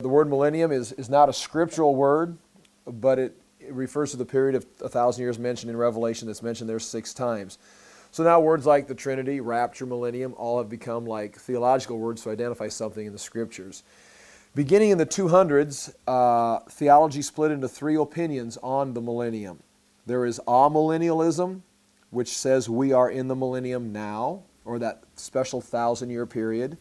the word millennium is not a scriptural word, but it refers to the period of 1,000 years mentioned in Revelation that's mentioned there 6 times. So now words like the Trinity, rapture, millennium, all have become like theological words to identify something in the Scriptures. Beginning in the 200s, theology split into 3 opinions on the millennium. There is amillennialism, which says we are in the millennium now, or that special 1,000-year period.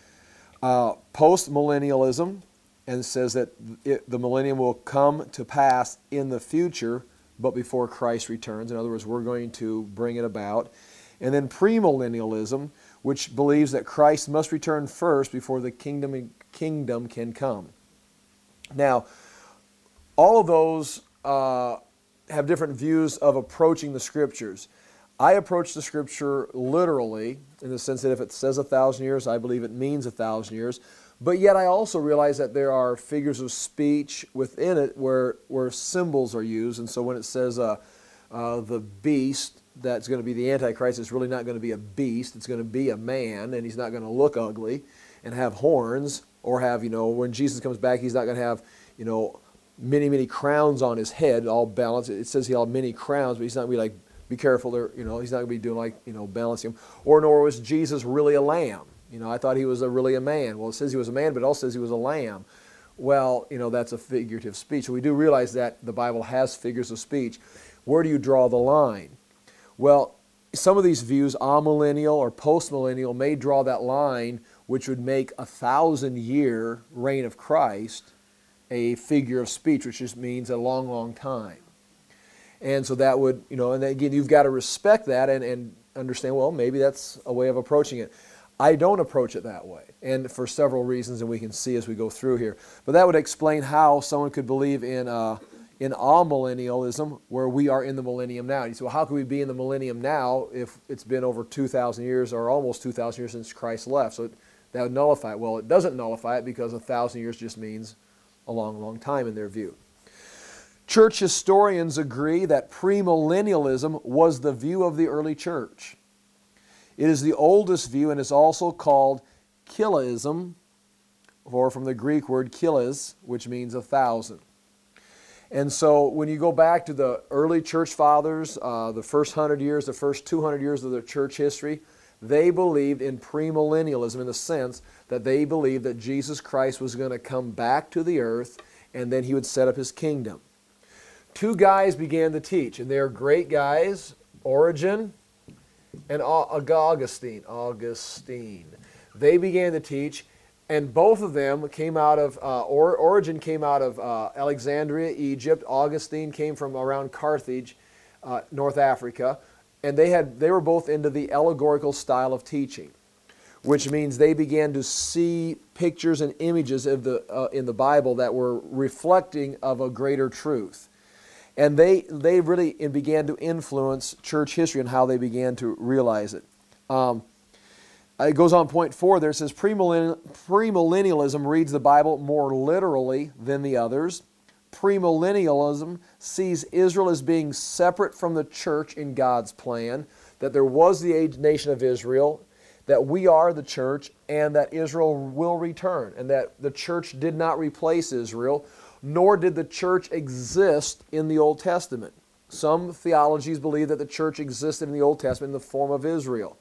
Postmillennialism, and says that the millennium will come to pass in the future, but before Christ returns. In other words, we're going to bring it about. And then premillennialism, which believes that Christ must return first before the kingdom can come. Now, all of those have different views of approaching the Scriptures. I approach the Scripture literally, in the sense that if it says 1,000 years, I believe it means 1,000 years. But yet I also realize that there are figures of speech within it where symbols are used. And so when it says the beast that's going to be the Antichrist, it's really not going to be a beast. It's going to be a man, and he's not going to look ugly and have horns, or have, when Jesus comes back, he's not going to have, many, many crowns on his head, all balanced. It says he'll have many crowns, but he's not going to be like, be careful there, he's not going to be doing like, balancing him. Or nor was Jesus really a lamb. I thought he was really a man. Well, it says he was a man, but it also says he was a lamb. Well, that's a figurative speech. So we do realize that the Bible has figures of speech. Where do you draw the line? Well, some of these views, amillennial or postmillennial, may draw that line, which would make a 1,000-year reign of Christ a figure of speech, which just means a long, long time. And so that would, and again, you've got to respect that and understand, well, maybe that's a way of approaching it. I don't approach it that way, and for several reasons, and we can see as we go through here. But that would explain how someone could believe in amillennialism, where we are in the millennium now. You say, well, how can we be in the millennium now if it's been over 2,000 years or almost 2,000 years since Christ left? So that would nullify it. Well, it doesn't nullify it because 1,000 years just means a long, long time in their view. Church historians agree that premillennialism was the view of the early church. It is the oldest view and is also called Chiliasm, or from the Greek word chiles, which means 1,000. And so when you go back to the early church fathers, the first 100 years, the first 200 years of their church history, they believed in premillennialism in the sense that they believed that Jesus Christ was going to come back to the earth and then he would set up his kingdom. 2 guys began to teach, and they are great guys, Origen and Augustine. They began to teach, and both of them came out of, Origen came out of Alexandria, Egypt. Augustine came from around Carthage, North Africa, and they were both into the allegorical style of teaching, which means they began to see pictures and images of in the Bible that were reflecting of a greater truth. And they really began to influence church history and how they began to realize it. It goes on point 4 there. It says, premillennialism reads the Bible more literally than the others. Premillennialism sees Israel as being separate from the church in God's plan, that there was the nation of Israel, that we are the church, and that Israel will return, and that the church did not replace Israel, nor did the church exist in the Old Testament. Some theologies believe that the church existed in the Old Testament in the form of Israel.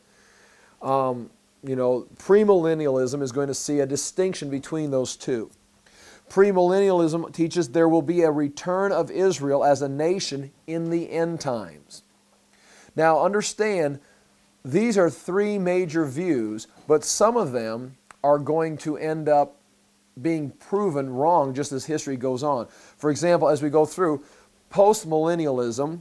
Premillennialism is going to see a distinction between those two. Premillennialism teaches there will be a return of Israel as a nation in the end times. Now understand, these are 3 major views, but some of them are going to end up being proven wrong just as history goes on. For example, as we go through, postmillennialism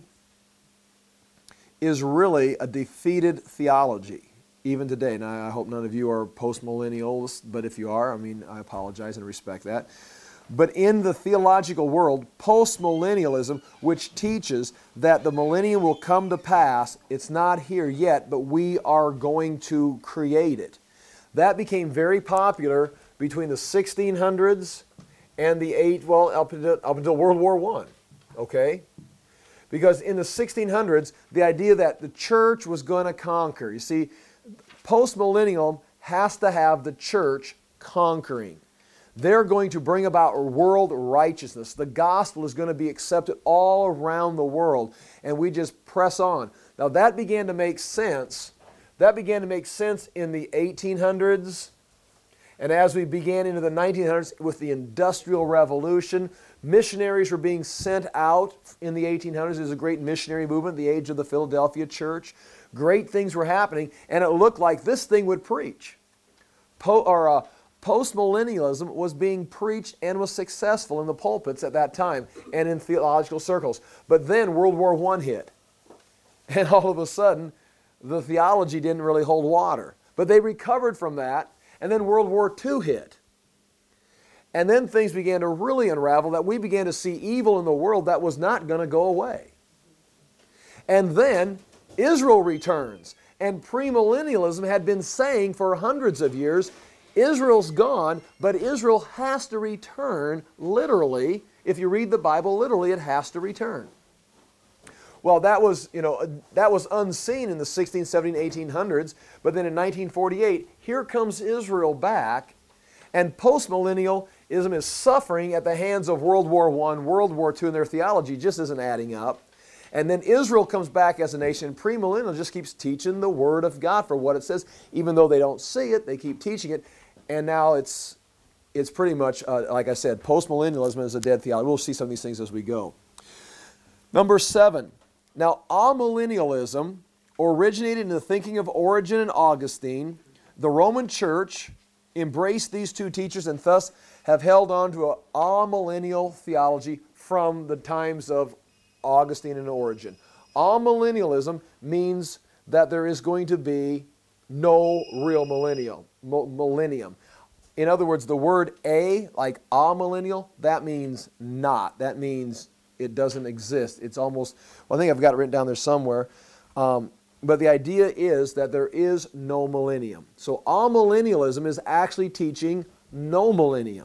is really a defeated theology, even today. Now, I hope none of you are postmillennials, but if you are, I apologize and respect that. But in the theological world, postmillennialism, which teaches that the millennium will come to pass, it's not here yet, but we are going to create it. That became very popular between the 1600s and up until World War I, okay? Because in the 1600s, the idea that the church was going to conquer. You see, postmillennial has to have the church conquering. They're going to bring about world righteousness. The gospel is going to be accepted all around the world, and we just press on. Now that began to make sense. That began to make sense in the 1800s, and as we began into the 1900s with the Industrial Revolution, missionaries were being sent out in the 1800s. There was a great missionary movement, the age of the Philadelphia church. Great things were happening, and it looked like this thing would preach. Postmillennialism was being preached and was successful in the pulpits at that time and in theological circles. But then World War I hit, and all of a sudden, the theology didn't really hold water. But they recovered from that, and then World War II hit. And then things began to really unravel, that we began to see evil in the world that was not going to go away. And then Israel returns. And premillennialism had been saying for hundreds of years, Israel's gone, but Israel has to return literally. If you read the Bible literally, it has to return. Well, that was unseen in the 16, 17, 1800s, but then in 1948, here comes Israel back, and postmillennialism is suffering at the hands of World War I, World War II, and their theology just isn't adding up. And then Israel comes back as a nation. Premillennial just keeps teaching the Word of God for what it says. Even though they don't see it, they keep teaching it. And now it's pretty much, like I said, postmillennialism is a dead theology. We'll see some of these things as we go. Number 7. Now, amillennialism originated in the thinking of Origen and Augustine. The Roman Church embraced these two teachers and thus have held on to an amillennial theology from the times of Augustine and Origen. Amillennialism means that there is going to be no real millennium. In other words, the word a, like amillennial, that means not. That means it doesn't exist. It's almost, well, I think I've got it written down there somewhere. But the idea is that there is no millennium. So amillennialism is actually teaching no millennium.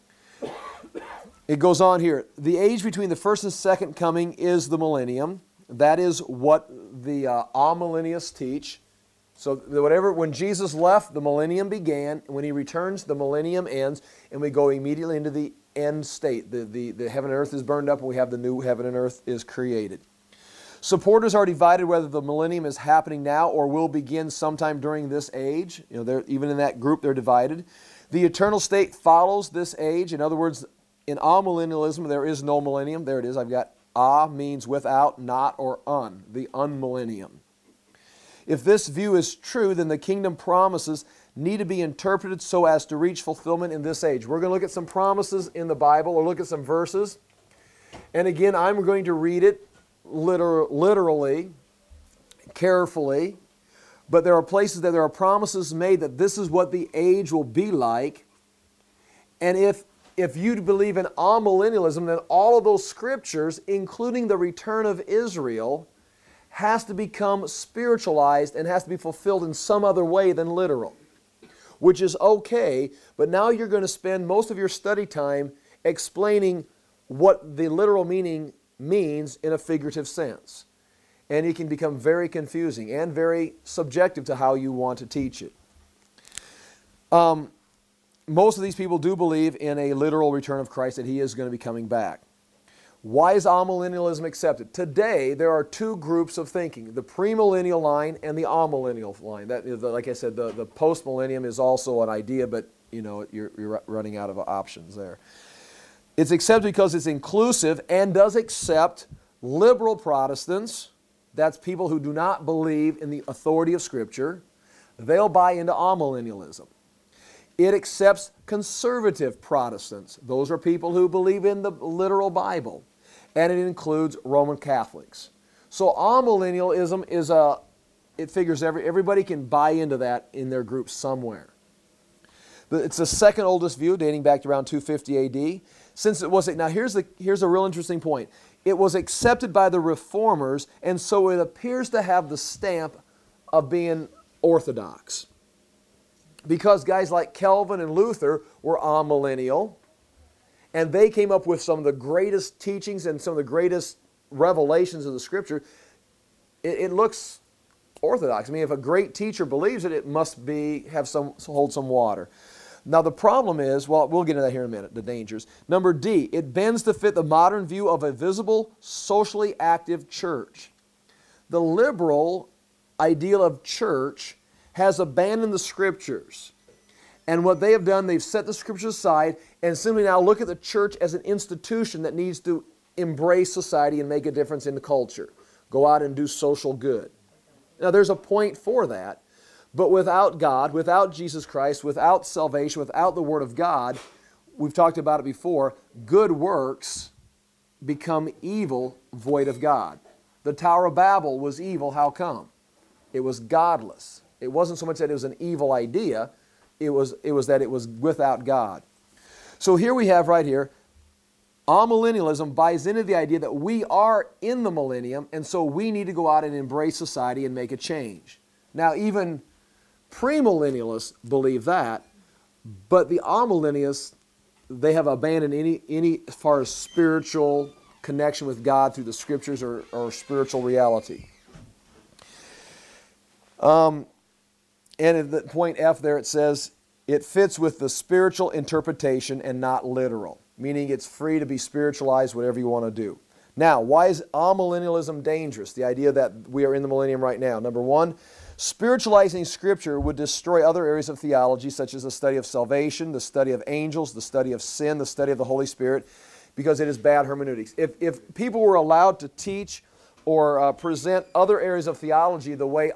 It goes on here. The age between the first and second coming is the millennium. That is what the amillennialists teach. So when Jesus left, the millennium began. When He returns, the millennium ends, and we go immediately into the end state. The heaven and earth is burned up, and we have the new heaven and earth is created. Supporters are divided whether the millennium is happening now or will begin sometime during this age. Even in that group, they're divided. The eternal state follows this age. In other words, in amillennialism, there is no millennium. There it is. I've got a means without, not, or un, the unmillennium. If this view is true, then the kingdom promises need to be interpreted so as to reach fulfillment in this age. We're going to look at some promises in the Bible, or look at some verses. And again, I'm going to read it literally, carefully. But there are places that there are promises made that this is what the age will be like. And if you believe in amillennialism, then all of those scriptures, including the return of Israel, has to become spiritualized and has to be fulfilled in some other way than literal, which is okay, but now you're going to spend most of your study time explaining what the literal meaning means in a figurative sense. And it can become very confusing and very subjective to how you want to teach it. Most of these people do believe in a literal return of Christ, that He is going to be coming back. Why is amillennialism accepted? Today, there are two groups of thinking, the premillennial line and the amillennial line. That is, like I said, the postmillennium is also an idea, but you're running out of options there. It's accepted because it's inclusive and does accept liberal Protestants. That's people who do not believe in the authority of Scripture. They'll buy into amillennialism. It accepts conservative Protestants. Those are people who believe in the literal Bible. And it includes Roman Catholics. So amillennialism it figures everybody can buy into that in their group somewhere. It's the second oldest view, dating back to around 250 A.D. Now here's a real interesting point. It was accepted by the Reformers, and so it appears to have the stamp of being orthodox. Because guys like Calvin and Luther were amillennial, and they came up with some of the greatest teachings and some of the greatest revelations of the Scripture. It looks orthodox. I mean, if a great teacher believes it, it must hold some water. Now the problem is, well, we'll get into that here in a minute, the dangers. Number D, it bends to fit the modern view of a visible, socially active church. The liberal ideal of church has abandoned the Scriptures. And what they have done, they've set the Scriptures aside and simply now look at the church as an institution that needs to embrace society and make a difference in the culture. Go out and do social good. Now there's a point for that, but without God, without Jesus Christ, without salvation, without the Word of God, we've talked about it before, good works become evil, void of God. The Tower of Babel was evil, how come? It was godless. It wasn't so much that it was an evil idea, it was that it was without God. So here we have right here, amillennialism buys into the idea that we are in the millennium, and so we need to go out and embrace society and make a change. Now, even premillennialists believe that, but the amillennialists, they have abandoned any as far as spiritual connection with God through the Scriptures or spiritual reality. And at the point F there it says, it fits with the spiritual interpretation and not literal, meaning it's free to be spiritualized, whatever you want to do. Now, why is amillennialism dangerous? The idea that we are in the millennium right now. Number one, spiritualizing Scripture would destroy other areas of theology, such as the study of salvation, the study of angels, the study of sin, the study of the Holy Spirit, because it is bad hermeneutics. If people were allowed to teach or present other areas of theology the way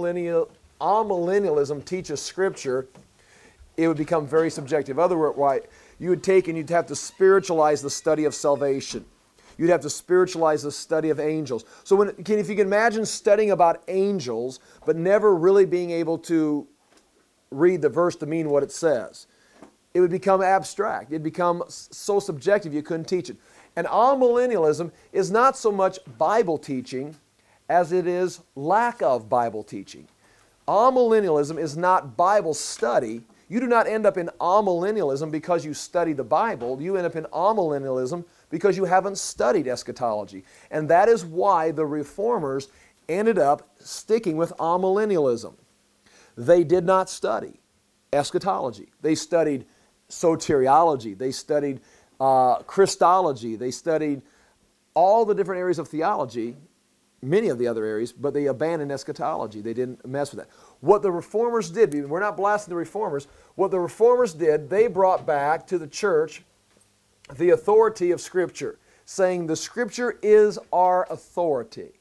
amillennialism teaches Scripture, it would become very subjective. Otherwise, you would take and you'd have to spiritualize the study of salvation. You'd have to spiritualize the study of angels. So if you can imagine studying about angels, but never really being able to read the verse to mean what it says, it would become abstract. It'd become so subjective you couldn't teach it. And amillennialism is not so much Bible teaching as it is lack of Bible teaching. Amillennialism is not Bible study. You do not end up in amillennialism because you study the Bible. You end up in amillennialism because you haven't studied eschatology. And that is why the Reformers ended up sticking with amillennialism. They did not study eschatology. They studied soteriology. They studied Christology. They studied all the different areas of theology, many of the other areas, but they abandoned eschatology. They didn't mess with that. What the Reformers did, we're not blasting the Reformers, what the Reformers did, they brought back to the church the authority of Scripture, saying the Scripture is our authority.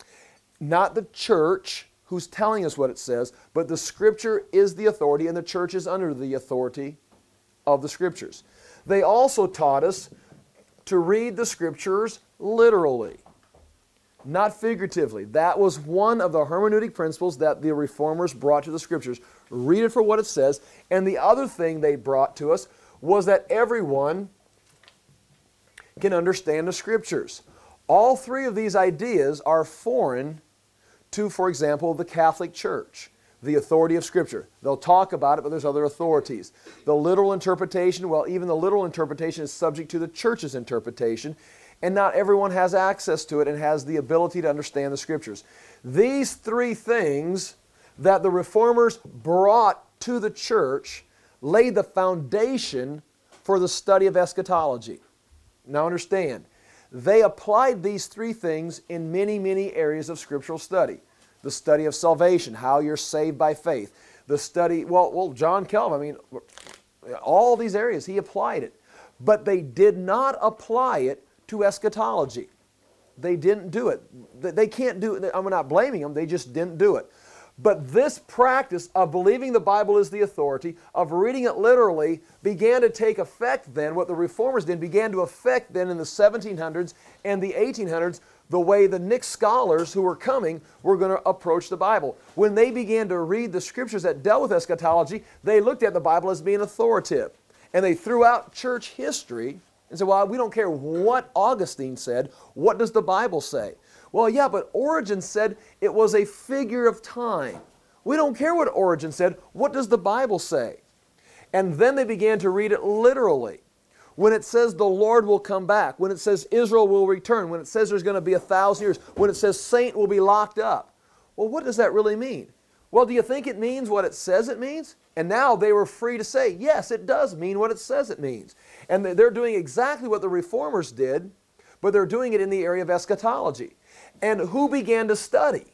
Not the church who's telling us what it says, but the Scripture is the authority, and the church is under the authority of the Scriptures. They also taught us to read the Scriptures literally, not figuratively. That was one of the hermeneutic principles that the Reformers brought to the Scriptures. Read it for what it says. And the other thing they brought to us was that everyone can understand the Scriptures. All three of these ideas are foreign to, for example, the Catholic Church. The authority of Scripture. They'll talk about it, but there's other authorities. The literal interpretation, well, even the literal interpretation is subject to the church's interpretation, and not everyone has access to it and has the ability to understand the Scriptures. These three things that the Reformers brought to the church laid the foundation for the study of eschatology. Now understand, they applied these three things in many, many areas of scriptural study. The study of salvation, how you're saved by faith. The study, well, John Calvin, all these areas, he applied it. But they did not apply it to eschatology. They didn't do it. They can't do it. I'm not blaming them, they just didn't do it. But this practice of believing the Bible is the authority, of reading it literally, began to take effect then. What the Reformers did began to affect then in the 1700s and the 1800s, the way the Nick scholars who were coming were going to approach the Bible. When they began to read the Scriptures that dealt with eschatology, they looked at the Bible as being authoritative. And they threw out church history and said, well, we don't care what Augustine said. What does the Bible say? Well, yeah, but Origen said it was a figure of time. We don't care what Origen said. What does the Bible say? And then they began to read it literally. When it says the Lord will come back, when it says Israel will return, when it says there's going to be 1,000 years, when it says saint will be locked up. Well, what does that really mean? Well, do you think it means what it says it means? And now they were free to say, yes, it does mean what it says it means. And they're doing exactly what the Reformers did, but they're doing it in the area of eschatology. And who began to study?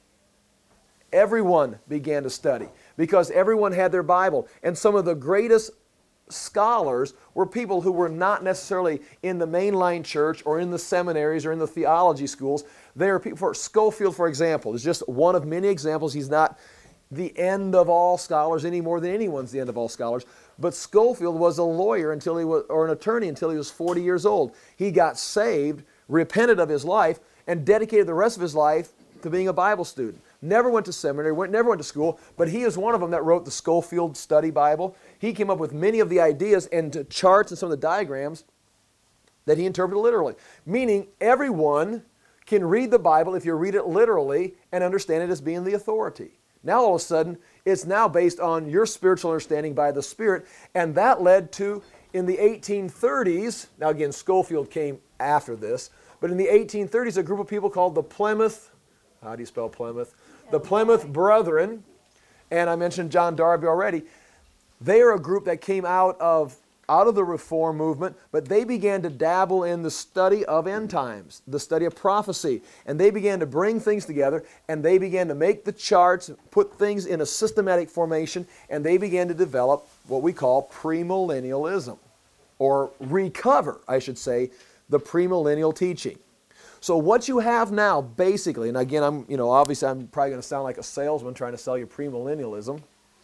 Everyone began to study because everyone had their Bible. And some of the greatest scholars were people who were not necessarily in the mainline church or in the seminaries or in the theology schools. They are people, for Scofield, for example, is just one of many examples. He's not the end of all scholars any more than anyone's the end of all scholars. But Scofield was a lawyer until he was, or an attorney until he was 40 years old. He got saved, repented of his life, and dedicated the rest of his life to being a Bible student. Never went to seminary, never went to school, but he is one of them that wrote the Scofield Study Bible. He came up with many of the ideas and charts and some of the diagrams that he interpreted literally. Meaning everyone can read the Bible if you read it literally and understand it as being the authority. Now all of a sudden, it's now based on your spiritual understanding by the Spirit, and that led to, in the 1830s, now again, Scofield came after this, but in the 1830s, a group of people called the Plymouth, how do you spell Plymouth? The Plymouth Brethren, and I mentioned John Darby already. They are a group that came out of the Reform movement, but they began to dabble in the study of end times, the study of prophecy, and they began to bring things together, and they began to make the charts, put things in a systematic formation, and they began to develop what we call premillennialism, or recover, I should say, the premillennial teaching. So what you have now, basically, and again, obviously I'm probably going to sound like a salesman trying to sell you premillennialism,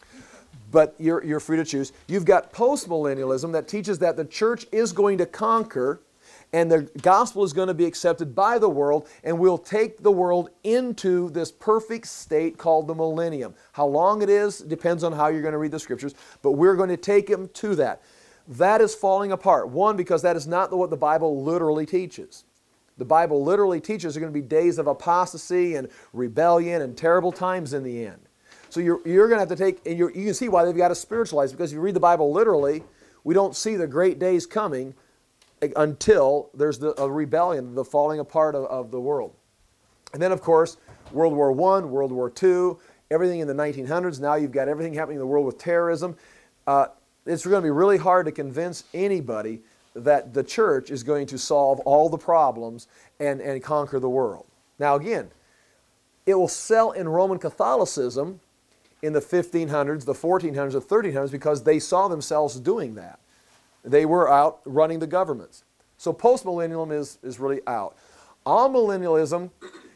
but you're free to choose. You've got postmillennialism that teaches that the church is going to conquer and the gospel is going to be accepted by the world, and we'll take the world into this perfect state called the millennium. How long it is depends on how you're going to read the scriptures, but we're going to take them to that. That is falling apart. One, because that is not what the Bible literally teaches. The Bible literally teaches there are going to be days of apostasy and rebellion and terrible times in the end. So you're going to have to take, and you can see why they've got to spiritualize, because if you read the Bible literally, we don't see the great days coming until there's a rebellion, the falling apart of the world. And then, of course, World War I, World War II, everything in the 1900s. Now you've got everything happening in the world with terrorism. It's going to be really hard to convince anybody that the church is going to solve all the problems and conquer the world. Now again, it will sell in Roman Catholicism in the 1500s, the 1400s, the 1300s, because they saw themselves doing that. They were out running the governments. So postmillennialism is really out. Amillennialism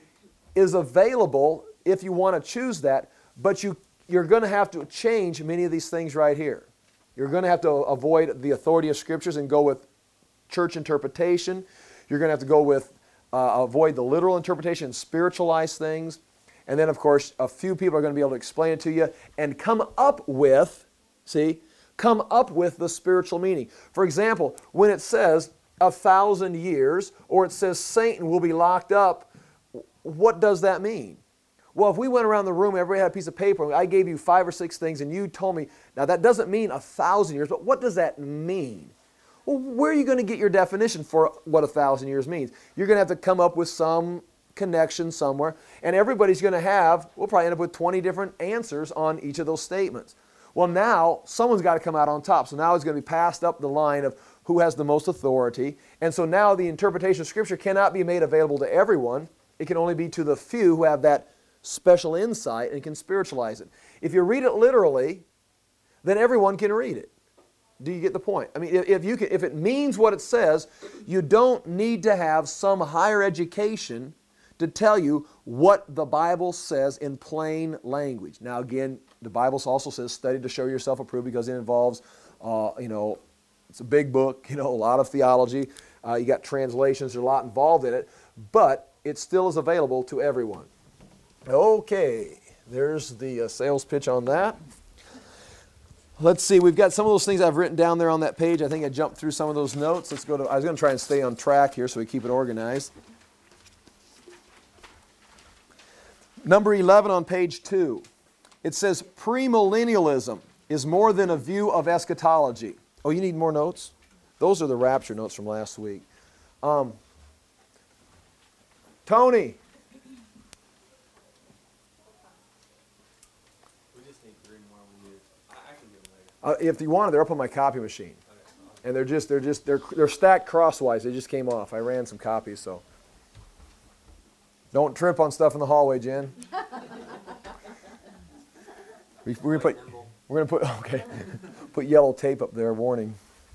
is available if you want to choose that, but you're going to have to change many of these things right here. You're going to have to avoid the authority of Scriptures and go with church interpretation. You're going to have to go with avoid the literal interpretation and spiritualize things. And then, of course, a few people are going to be able to explain it to you and come up with the spiritual meaning. For example, when it says 1,000 years, or it says Satan will be locked up, what does that mean? Well, if we went around the room, everybody had a piece of paper, and I gave you 5 or 6 things, and you told me, now that doesn't mean 1,000 years, but what does that mean? Well, where are you going to get your definition for what 1,000 years means? You're going to have to come up with some connection somewhere, and everybody's going to have, we'll probably end up with 20 different answers on each of those statements. Well, now someone's got to come out on top, so now it's going to be passed up the line of who has the most authority, and so now the interpretation of Scripture cannot be made available to everyone. It can only be to the few who have that special insight and can spiritualize it. If you read it literally, then everyone can read it. Do you get the point? I mean, if it means what it says, you don't need to have some higher education to tell you what the Bible says in plain language. Now again, the Bible also says study to show yourself approved, because it involves, it's a big book, a lot of theology. You got translations, there's a lot involved in it, but it still is available to everyone. Okay, there's the sales pitch on that. Let's see, we've got some of those things I've written down there on that page. I think I jumped through some of those notes. Let's go to, I was going to try and stay on track here so we keep it organized. Number 11 on page 2. It says premillennialism is more than a view of eschatology. Oh, you need more notes? Those are the rapture notes from last week. Tony. If you want it, they're up on my copy machine. And they're stacked crosswise. They just came off. I ran some copies, so. Don't trip on stuff in the hallway, Jen. We're gonna put yellow tape up there, warning.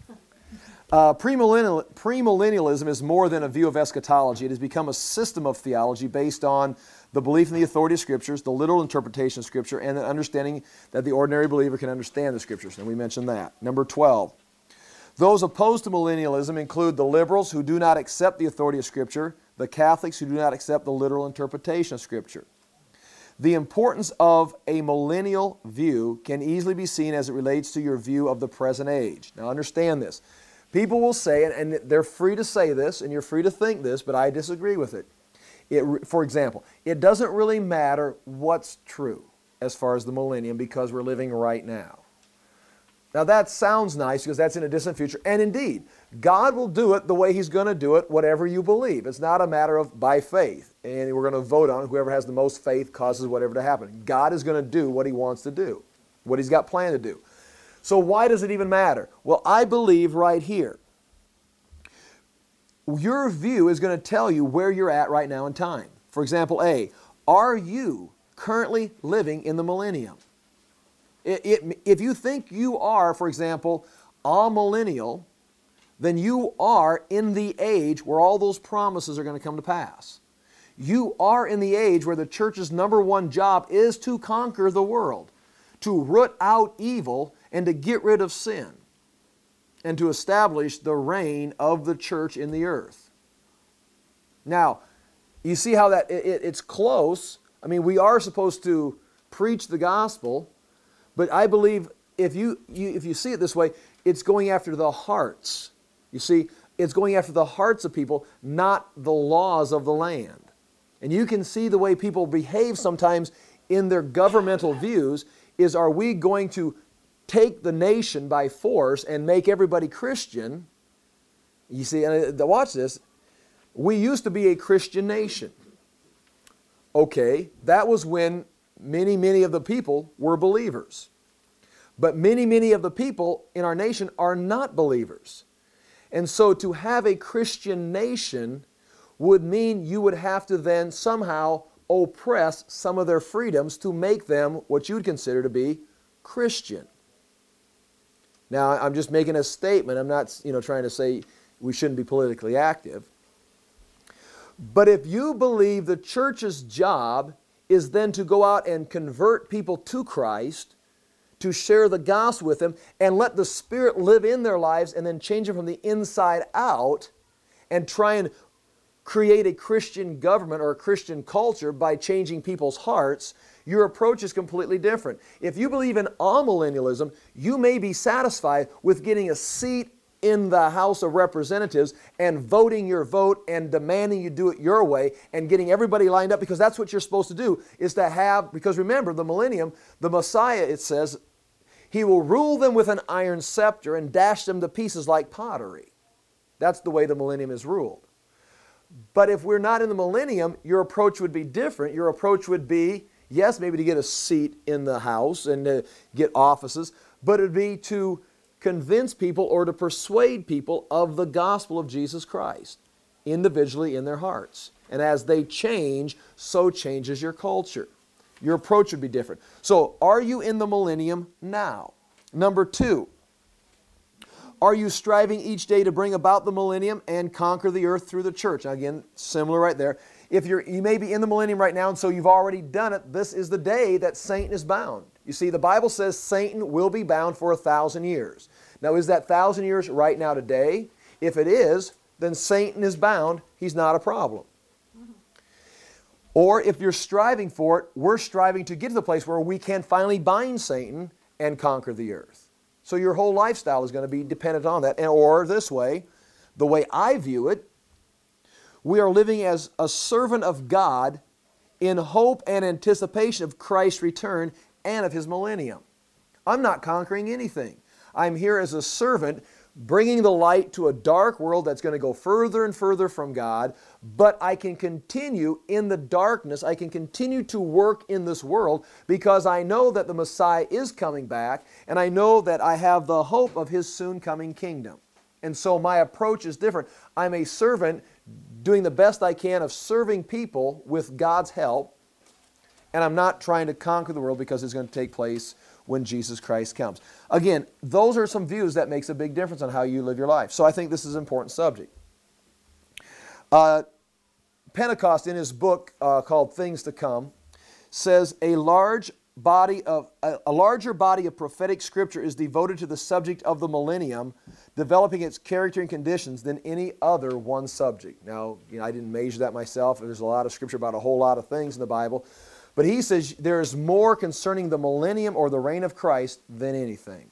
Premillennialism is more than a view of eschatology. It has become a system of theology based on the belief in the authority of Scriptures, the literal interpretation of Scripture, and the understanding that the ordinary believer can understand the Scriptures. And we mentioned that. Number 12. Those opposed to millennialism include the liberals who do not accept the authority of Scripture, the Catholics who do not accept the literal interpretation of Scripture. The importance of a millennial view can easily be seen as it relates to your view of the present age. Now understand this. People will say, and they're free to say this, and you're free to think this, but I disagree with it. For example, it doesn't really matter what's true as far as the millennium because we're living right now. Now that sounds nice because that's in a distant future, and indeed, God will do it the way He's going to do it, whatever you believe. It's not a matter of by faith, and we're going to vote on whoever has the most faith causes whatever to happen. God is going to do what He wants to do, what He's got planned to do. So why does it even matter? Well, I believe right here. Your view is going to tell you where you're at right now in time. For example, A, are you currently living in the millennium? If you think you are, for example, a millennial, then you are in the age where all those promises are going to come to pass. You are in the age where the church's #1 job is to conquer the world, to root out evil and to get rid of sin, and to establish the reign of the church in the earth. Now, you see how that it's close. I mean, we are supposed to preach the gospel, but I believe if you see it this way, it's going after the hearts. You see, it's going after the hearts of people, not the laws of the land. And you can see the way people behave sometimes in their governmental views is, are we going to take the nation by force and make everybody Christian? You see, and watch this. We used to be a Christian nation. Okay, that was when many of the people were believers. But many of the people in our nation are not believers. And so to have a Christian nation would mean you would have to then somehow oppress some of their freedoms to make them what you would consider to be Christian. Now, I'm just making a statement. I'm not, trying to say we shouldn't be politically active. But if you believe the church's job is then to go out and convert people to Christ, to share the gospel with them, and let the Spirit live in their lives and then change them from the inside out, and try and create a Christian government or a Christian culture by changing people's hearts, your approach is completely different. If you believe in amillennialism, you may be satisfied with getting a seat in the House of Representatives and voting your vote and demanding you do it your way and getting everybody lined up, because that's what you're supposed to do, is to have, because remember, the millennium, the Messiah, it says, He will rule them with an iron scepter and dash them to pieces like pottery. That's the way the millennium is ruled. But if we're not in the millennium, your approach would be different. Your approach would be, yes, maybe to get a seat in the House and to get offices, but it would be to convince people or to persuade people of the gospel of Jesus Christ individually in their hearts. And as they change, so changes your culture. Your approach would be different. So, are you in the millennium now? Number 2, are you striving each day to bring about the millennium and conquer the earth through the church? Now again, similar right there. If you may be in the millennium right now, and so you've already done it, this is the day that Satan is bound. You see, the Bible says Satan will be bound for 1,000 years. Now, is that 1,000 years right now today? If it is, then Satan is bound. He's not a problem. Or if you're striving for it, we're striving to get to the place where we can finally bind Satan and conquer the earth. So your whole lifestyle is going to be dependent on that. Or this way, the way I view it, we are living as a servant of God in hope and anticipation of Christ's return and of His millennium. I'm not conquering anything. I'm here as a servant bringing the light to a dark world that's going to go further and further from God, but I can continue in the darkness. I can continue to work in this world because I know that the Messiah is coming back, and I know that I have the hope of His soon coming kingdom. And so my approach is different. I'm a servant doing the best I can of serving people with God's help, and I'm not trying to conquer the world because it's going to take place when Jesus Christ comes. Again, those are some views that makes a big difference on how you live your life. So I think this is an important subject. Pentecost, in his book called Things to Come, says a larger body of prophetic scripture is devoted to the subject of the millennium, developing its character and conditions than any other one subject. Now, I didn't measure that myself. There's a lot of scripture about a whole lot of things in the Bible. But he says there is more concerning the millennium or the reign of Christ than anything.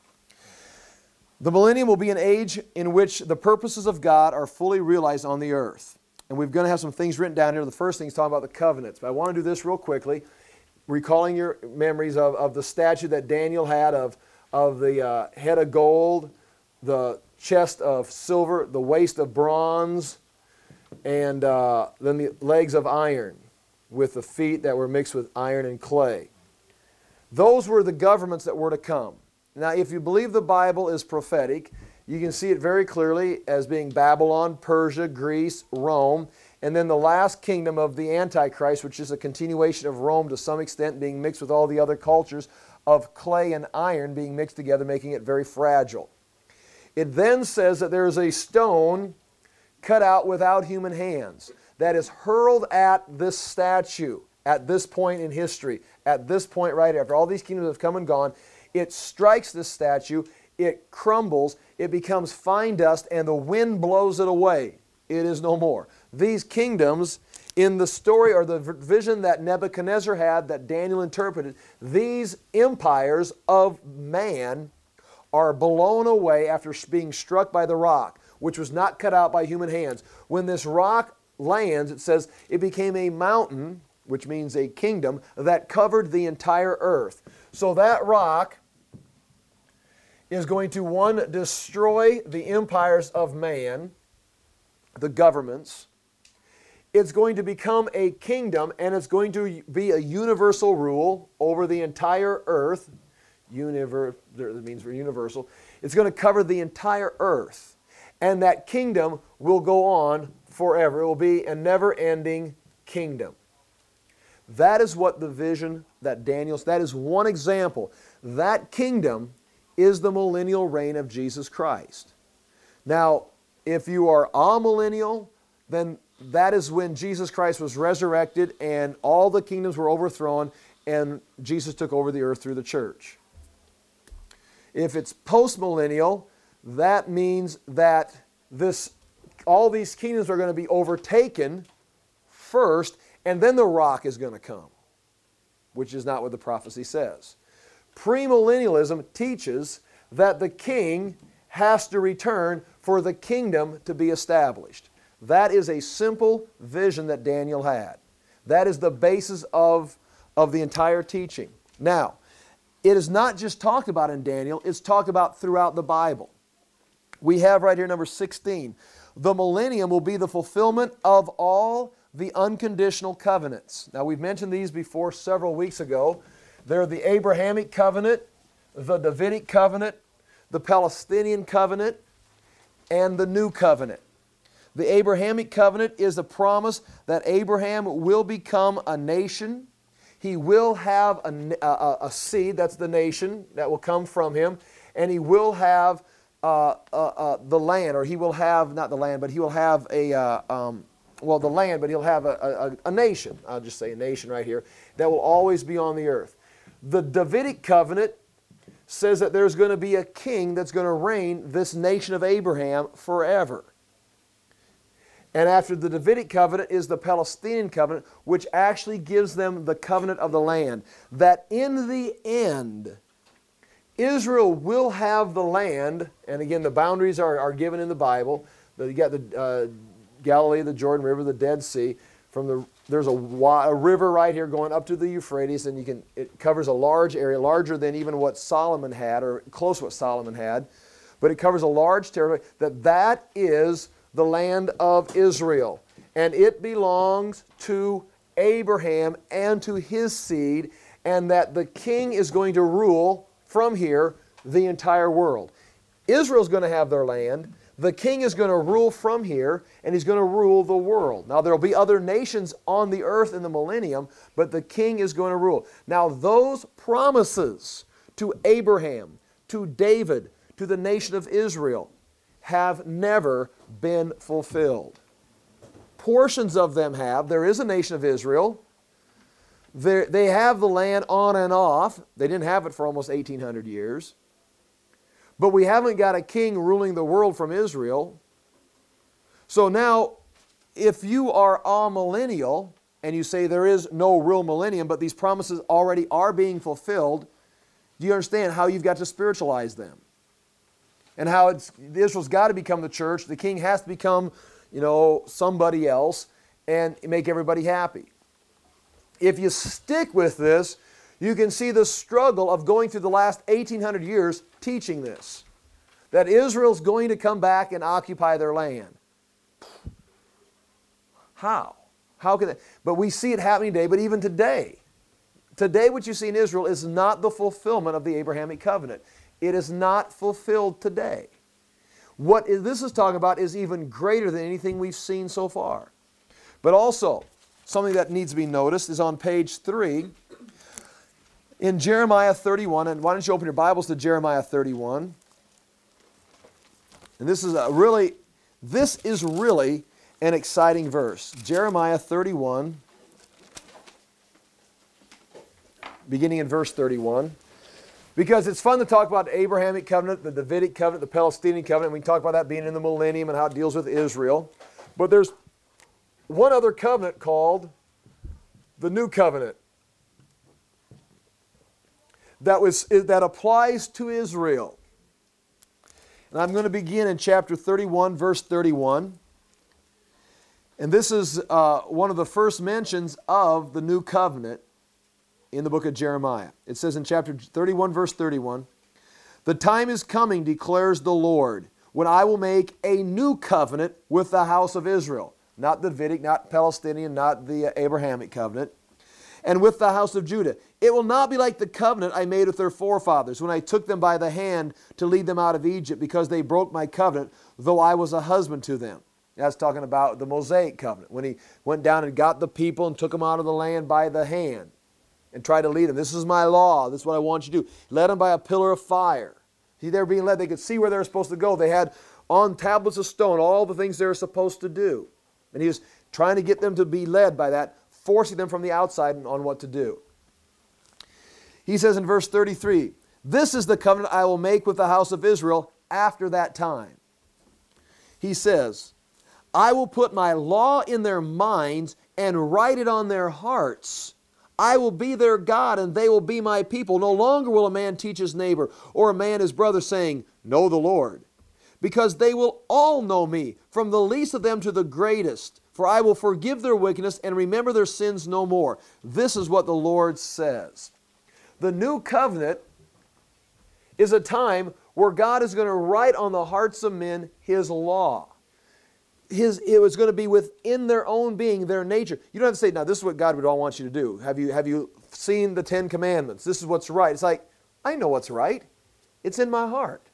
The millennium will be an age in which the purposes of God are fully realized on the earth. And we're going to have some things written down here. The first thing is talking about the covenants. But I want to do this real quickly, recalling your memories of the statue that Daniel had of the head of gold, the chest of silver, the waist of bronze, and then the legs of iron, with the feet that were mixed with iron and clay. Those were the governments that were to come. Now, if you believe the Bible is prophetic, you can see it very clearly as being Babylon, Persia, Greece, Rome, and then the last kingdom of the Antichrist, which is a continuation of Rome to some extent, being mixed with all the other cultures of clay and iron being mixed together, making it very fragile. It then says that there is a stone cut out without human hands that is hurled at this statue at this point in history, at this point right after all these kingdoms have come and gone. It strikes this statue, it crumbles, it becomes fine dust, and the wind blows it away. It is no more. These kingdoms, in the story or the vision that Nebuchadnezzar had, that Daniel interpreted, these empires of man are blown away after being struck by the rock, which was not cut out by human hands. When this rock lands, it says it became a mountain, which means a kingdom, that covered the entire earth. So that rock is going to, one, destroy the empires of man, the governments. It's going to become a kingdom, and it's going to be a universal rule over the entire earth. That means we're universal. It's going to cover the entire earth. And that kingdom will go on forever. It will be a never-ending kingdom. That is what the vision that that is one example. That kingdom is the millennial reign of Jesus Christ. Now, if you are amillennial, then that is when Jesus Christ was resurrected and all the kingdoms were overthrown and Jesus took over the earth through the church. If it's postmillennial, that means that all these kingdoms are going to be overtaken first, and then the rock is going to come, which is not what the prophecy says. Premillennialism teaches that the king has to return for the kingdom to be established. That is a simple vision that Daniel had. That is the basis of the entire teaching. Now, it is not just talked about in Daniel, it's talked about throughout the Bible. We have right here number 16. The millennium will be the fulfillment of all the unconditional covenants. Now, we've mentioned these before several weeks ago. They're the Abrahamic covenant, the Davidic covenant, the Palestinian covenant, and the New Covenant. The Abrahamic covenant is the promise that Abraham will become a nation. He will have a seed, that's the nation, that will come from him, and he will have the land, or he will have, not the land, but he will have the land, but he'll have a nation, I'll just say a nation right here, that will always be on the earth. The Davidic covenant says that there's going to be a king that's going to reign this nation of Abraham forever. And after the Davidic covenant is the Palestinian covenant, which actually gives them the covenant of the land. That in the end, Israel will have the land, and again, the boundaries are given in the Bible. You got the Galilee, the Jordan River, the Dead Sea. There's a river right here going up to the Euphrates, and it covers a large area, larger than even what Solomon had, or close to what Solomon had. but it covers a large territory, that is the land of Israel. And it belongs to Abraham and to his seed, and that the king is going to rule from here the entire world. Israel's going to have their land. The king is going to rule from here, and he's going to rule the world. Now, there will be other nations on the earth in the millennium, but the king is going to rule. Now, those promises to Abraham, to David, to the nation of Israel, have never been fulfilled. Portions of them have. There is a nation of Israel. They have the land on and off. They didn't have it for almost 1,800 years. But we haven't got a king ruling the world from Israel. So now, if you are amillennial, and you say there is no real millennium, but these promises already are being fulfilled, do you understand how you've got to spiritualize them? And how Israel's got to become the church. The king has to become, somebody else and make everybody happy. If you stick with this, you can see the struggle of going through the last 1,800 years teaching this. That Israel's going to come back and occupy their land. How? How can that? But we see it happening today, but even today. Today what you see in Israel is not the fulfillment of the Abrahamic covenant. It is not fulfilled today. What this is talking about is even greater than anything we've seen so far. But also, something that needs to be noticed is on page 3, in Jeremiah 31, and why don't you open your Bibles to Jeremiah 31. And this is really an exciting verse. Jeremiah 31, beginning in verse 31. Because it's fun to talk about the Abrahamic covenant, the Davidic covenant, the Palestinian covenant. We can talk about that being in the millennium and how it deals with Israel. But there's one other covenant called the New Covenant that applies to Israel. And I'm going to begin in chapter 31, verse 31. And this is one of the first mentions of the New Covenant in the book of Jeremiah. It says in chapter 31, verse 31, "The time is coming, declares the Lord, when I will make a new covenant with the house of Israel." Not the Davidic, not Palestinian, not the Abrahamic covenant. "And with the house of Judah. It will not be like the covenant I made with their forefathers when I took them by the hand to lead them out of Egypt, because they broke my covenant, though I was a husband to them." That's talking about the Mosaic covenant, when he went down and got the people and took them out of the land by the hand and tried to lead them. "This is my law. This is what I want you to do." Led them by a pillar of fire. See, they were being led. They could see where they were supposed to go. They had on tablets of stone all the things they were supposed to do. And he was trying to get them to be led by that, forcing them from the outside on what to do. He says in verse 33, "This is the covenant I will make with the house of Israel after that time." He says, "I will put my law in their minds and write it on their hearts. I will be their God, and they will be my people. No longer will a man teach his neighbor, or a man his brother, saying, 'Know the Lord,' because they will all know me, from the least of them to the greatest. For I will forgive their wickedness and remember their sins no more. This is what the Lord says." The new covenant is a time where God is going to write on the hearts of men His law. It was going to be within their own being, their nature. You don't have to say, "Now this is what God would all want you to do. Have you seen the 10 Commandments? This is what's right." It's like, I know what's right. It's in my heart.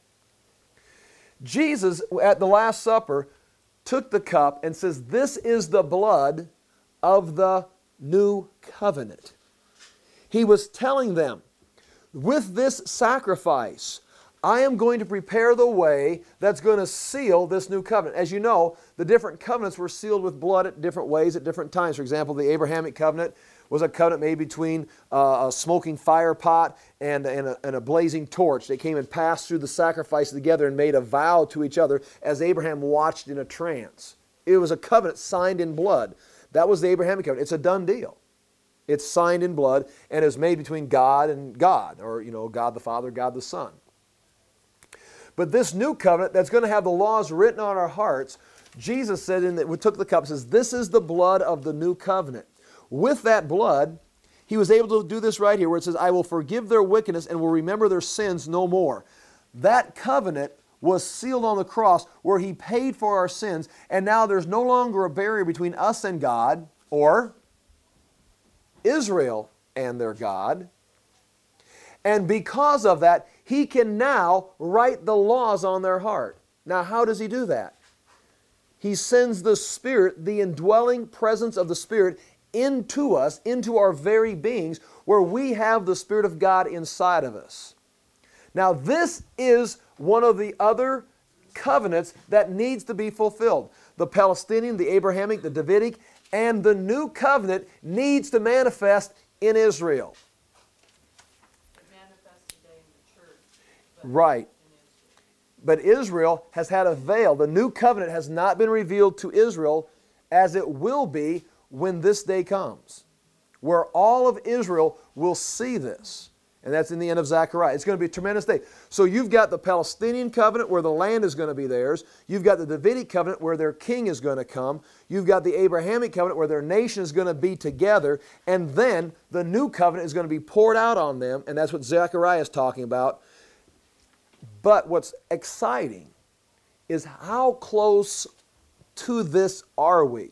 Jesus, at the Last Supper, took the cup and says, "This is the blood of the new covenant." He was telling them, with this sacrifice, I am going to prepare the way that's going to seal this new covenant. As you know, the different covenants were sealed with blood at different ways at different times. For example, the Abrahamic covenant was a covenant made between a smoking fire pot and a blazing torch. They came and passed through the sacrifice together and made a vow to each other as Abraham watched in a trance. It was a covenant signed in blood. That was the Abrahamic covenant. It's a done deal. It's signed in blood, and it was made between God and God, or God the Father, God the Son. But this new covenant that's going to have the laws written on our hearts, Jesus said, we took the cup, says, "This is the blood of the new covenant." With that blood, He was able to do this right here, where it says, "I will forgive their wickedness and will remember their sins no more." That covenant was sealed on the cross where He paid for our sins, and now there's no longer a barrier between us and God, or Israel and their God. And because of that, He can now write the laws on their heart. Now, how does He do that? He sends the Spirit, the indwelling presence of the Spirit, into us, into our very beings, where we have the Spirit of God inside of us. Now, this is one of the other covenants that needs to be fulfilled. The Palestinian, the Abrahamic, the Davidic, and the new covenant needs to manifest in Israel. It manifests today in the church. Right. But Israel has had a veil. The new covenant has not been revealed to Israel as it will be when this day comes, where all of Israel will see this. And that's in the end of Zechariah. It's going to be a tremendous day. So you've got the Palestinian covenant where the land is going to be theirs. You've got the Davidic covenant where their king is going to come. You've got the Abrahamic covenant where their nation is going to be together. And then the new covenant is going to be poured out on them. And that's what Zechariah is talking about. But what's exciting is how close to this are we?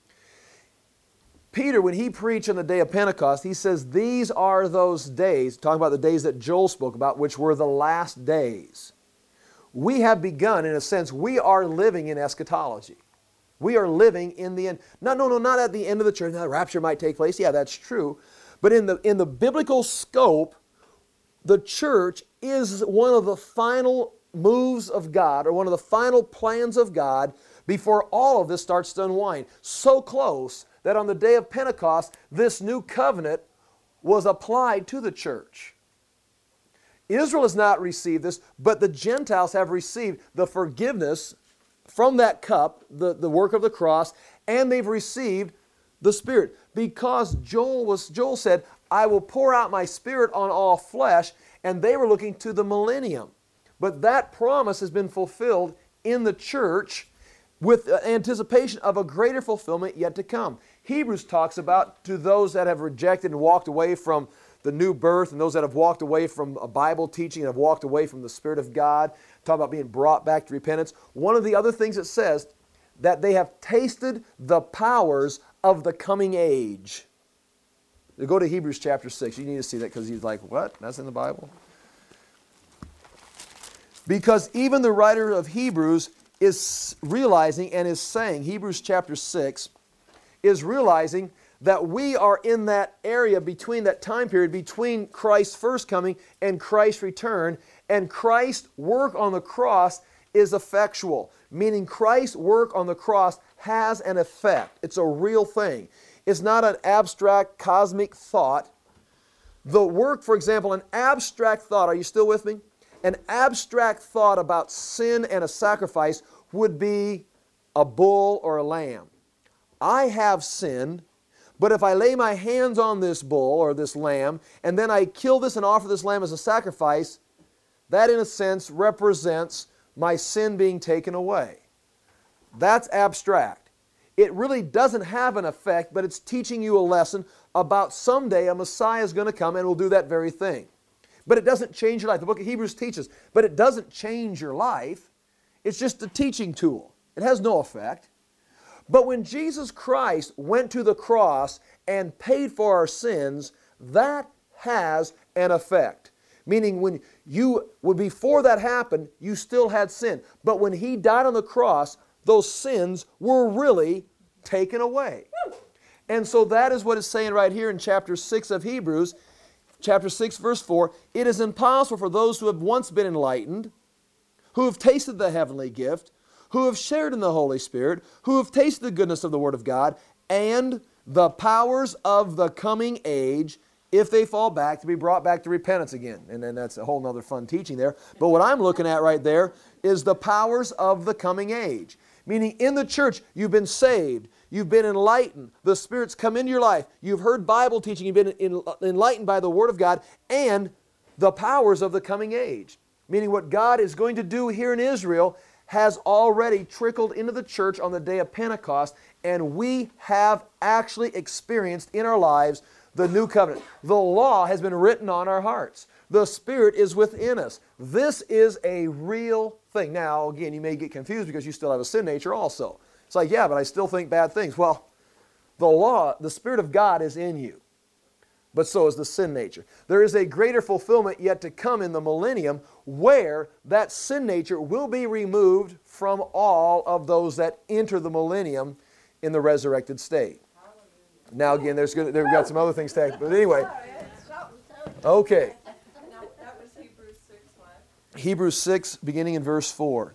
Peter, when he preached on the day of Pentecost, he says, these are those days, talking about the days that Joel spoke about, which were the last days. We have begun, in a sense, we are living in eschatology. We are living in the end. Not at the end of the church. Now, the rapture might take place. Yeah, that's true. But in the biblical scope, the church is one of the final moves of God, or one of the final plans of God, before all of this starts to unwind. So close that on the day of Pentecost, this new covenant was applied to the church. Israel has not received this, but the Gentiles have received the forgiveness from that cup, the work of the cross, and they've received the Spirit. Because Joel said, I will pour out my Spirit on all flesh, and they were looking to the millennium. But that promise has been fulfilled in the church with anticipation of a greater fulfillment yet to come. Hebrews talks about to those that have rejected and walked away from the new birth, and those that have walked away from a Bible teaching and have walked away from the Spirit of God, talk about being brought back to repentance. One of the other things it says, that they have tasted the powers of the coming age. You go to Hebrews chapter 6. You need to see that because he's like, what? That's in the Bible? Because even the writer of Hebrews is realizing and is saying, Hebrews chapter 6, is realizing that we are in that area between that time period, between Christ's first coming and Christ's return, and Christ's work on the cross is effectual, meaning Christ's work on the cross has an effect. It's a real thing. It's not an abstract cosmic thought. The work, for example, an abstract thought, are you still with me? An abstract thought about sin and a sacrifice would be a bull or a lamb. I have sinned, but if I lay my hands on this bull or this lamb, and then I kill this and offer this lamb as a sacrifice, that in a sense represents my sin being taken away. That's abstract. It really doesn't have an effect, but it's teaching you a lesson about someday a Messiah is going to come and will do that very thing. But it doesn't change your life. The book of Hebrews teaches, but it doesn't change your life. It's just a teaching tool. It has no effect. But when Jesus Christ went to the cross and paid for our sins, that has an effect. Meaning before that happened, you still had sin. But when He died on the cross, those sins were really taken away. And so that is what it's saying right here in chapter 6 of Hebrews. Chapter 6, verse 4, it is impossible for those who have once been enlightened, who have tasted the heavenly gift, who have shared in the Holy Spirit, who have tasted the goodness of the Word of God, and the powers of the coming age, if they fall back, to be brought back to repentance again. And then that's a whole other fun teaching there. But what I'm looking at right there is the powers of the coming age. Meaning in the church, you've been saved. You've been enlightened. The Spirit's come into your life. You've heard Bible teaching. You've been enlightened by the Word of God and the powers of the coming age. Meaning what God is going to do here in Israel has already trickled into the church on the day of Pentecost, and we have actually experienced in our lives the new covenant. The law has been written on our hearts. The Spirit is within us. This is a real thing. Now, again, you may get confused because you still have a sin nature also. It's like, yeah, but I still think bad things. Well, the law, the Spirit of God is in you, but so is the sin nature. There is a greater fulfillment yet to come in the millennium where that sin nature will be removed from all of those that enter the millennium in the resurrected state. Now, again, we've got some other things to but anyway. Okay. Now, that was Hebrews 6, what? Hebrews 6, beginning in verse 4.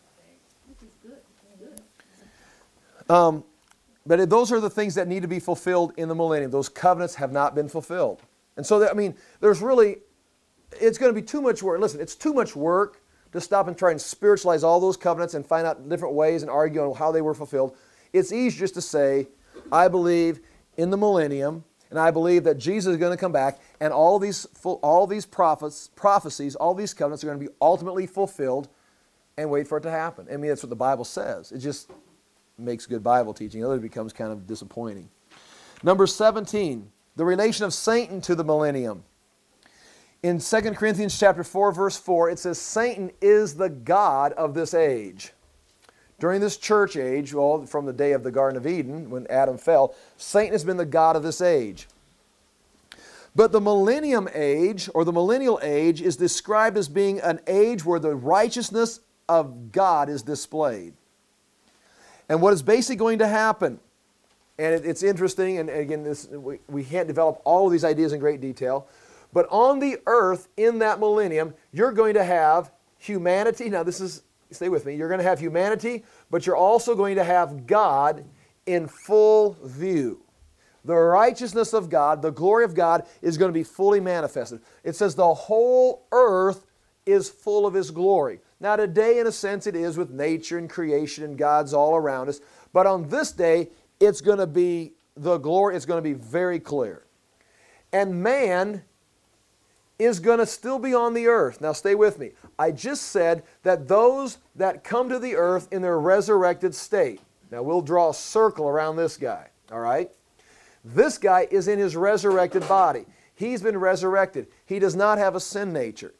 But those are the things that need to be fulfilled in the millennium. Those covenants have not been fulfilled. And so, there's really, it's going to be too much work. Listen, it's too much work to stop and try and spiritualize all those covenants and find out different ways and argue on how they were fulfilled. It's easy just to say, I believe in the millennium, and I believe that Jesus is going to come back, and all these prophecies, all these covenants are going to be ultimately fulfilled, and wait for it to happen. That's what the Bible says. It just makes good Bible teaching. Otherwise, it becomes kind of disappointing. Number 17, the relation of Satan to the millennium. In 2 Corinthians chapter 4, verse 4, it says, Satan is the god of this age. During this church age, well, from the day of the Garden of Eden, when Adam fell, Satan has been the god of this age. But the millennium age, or the millennial age, is described as being an age where the righteousness of God is displayed. And what is basically going to happen, and it's interesting, and again, we can't develop all of these ideas in great detail, but on the earth in that millennium, you're going to have humanity. Now stay with me, you're going to have humanity, but you're also going to have God in full view. The righteousness of God, the glory of God is going to be fully manifested. It says the whole earth is full of His glory. Now today, in a sense, it is with nature and creation and God's all around us. But on this day, it's going to be the glory, it's going to be very clear. And man is going to still be on the earth. Now stay with me. I just said that those that come to the earth in their resurrected state. Now we'll draw a circle around this guy, all right? This guy is in his resurrected body. He's been resurrected. He does not have a sin nature.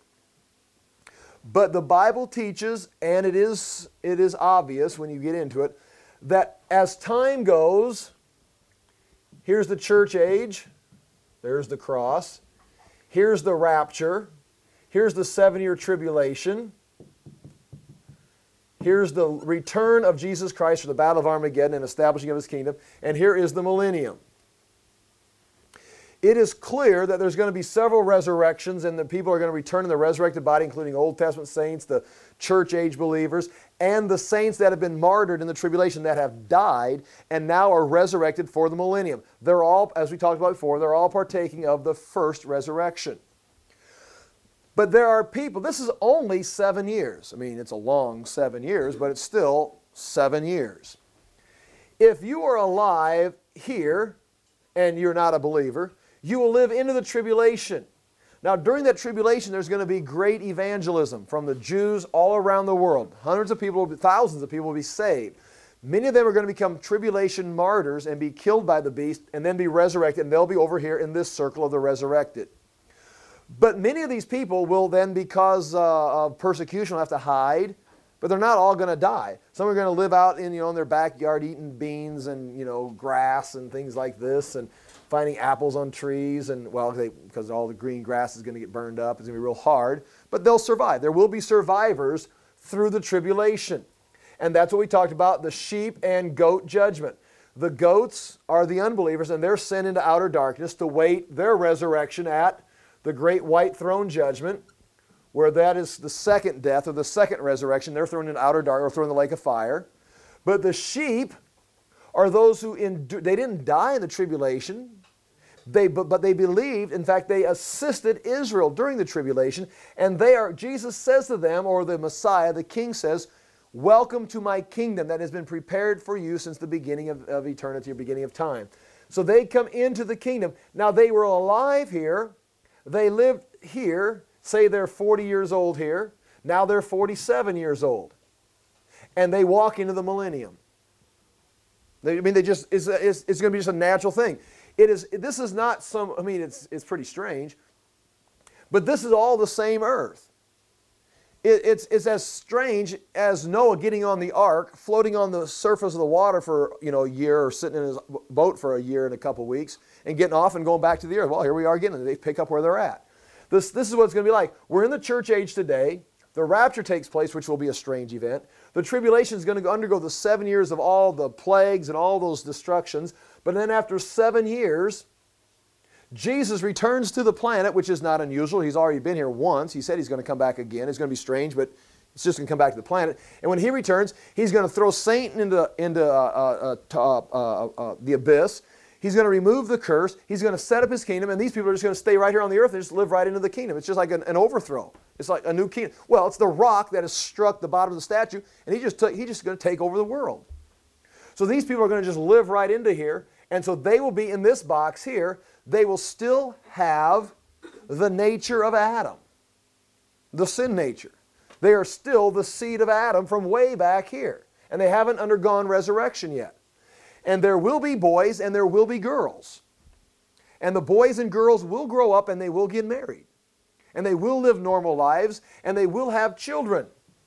But the Bible teaches, and it is obvious when you get into it, that as time goes, here's the church age, there's the cross, here's the rapture, here's the 7-year tribulation, here's the return of Jesus Christ for the battle of Armageddon and establishing of His kingdom, and here is the millennium. It is clear that there's going to be several resurrections and the people are going to return in the resurrected body, including Old Testament saints, the church age believers, and the saints that have been martyred in the tribulation that have died and now are resurrected for the millennium. They're all, as we talked about before, they're all partaking of the first resurrection. But there are people, this is only 7 years. It's a long 7 years, but it's still 7 years. If you are alive here and you're not a believer, you will live into the tribulation. Now, during that tribulation, there's going to be great evangelism from the Jews all around the world. Hundreds of people, thousands of people will be saved. Many of them are going to become tribulation martyrs and be killed by the beast and then be resurrected, and they'll be over here in this circle of the resurrected. But many of these people will then, because of persecution, will have to hide, but they're not all going to die. Some are going to live out in their backyard eating beans and grass and things like this, and finding apples on trees, and because all the green grass is going to get burned up, it's going to be real hard, but they'll survive. There will be survivors through the tribulation. And that's what we talked about, the sheep and goat judgment. The goats are the unbelievers, and they're sent into outer darkness to wait their resurrection at the great white throne judgment, where that is the second death or the second resurrection. They're thrown in outer dark or thrown in the lake of fire. But the sheep are those who they didn't die in the tribulation, but they believed. In fact, they assisted Israel during the tribulation, and Jesus says to them, or the Messiah, the King says, "Welcome to my kingdom that has been prepared for you since the beginning of eternity or beginning of time." So they come into the kingdom. Now they were alive here. They lived here. Say they're 40 years old here. Now they're 47 years old. And they walk into the millennium. It's going to be just a natural thing. This is not it's pretty strange, but this is all the same earth. It's as strange as Noah getting on the ark, floating on the surface of the water for a year, or sitting in his boat for a year and a couple weeks, and getting off and going back to the earth. Well, here we are again, and they pick up where they're at. This is what it's going to be like. We're in the church age today. The rapture takes place, which will be a strange event. The tribulation is going to undergo the 7 years of all the plagues and all those destructions. But then after 7 years, Jesus returns to the planet, which is not unusual. He's already been here once. He said he's going to come back again. It's going to be strange, but it's just going to come back to the planet. And when he returns, he's going to throw Satan into the abyss. He's going to remove the curse. He's going to set up his kingdom, and these people are just going to stay right here on the earth and just live right into the kingdom. It's just like an overthrow. It's like a new kingdom. Well, it's the rock that has struck the bottom of the statue, and he's just going to take over the world. So these people are going to just live right into here, and so they will be in this box here. They will still have the nature of Adam, the sin nature. They are still the seed of Adam from way back here, and they haven't undergone resurrection yet. And there will be boys and there will be girls. And the boys and girls will grow up and they will get married. And they will live normal lives and they will have children.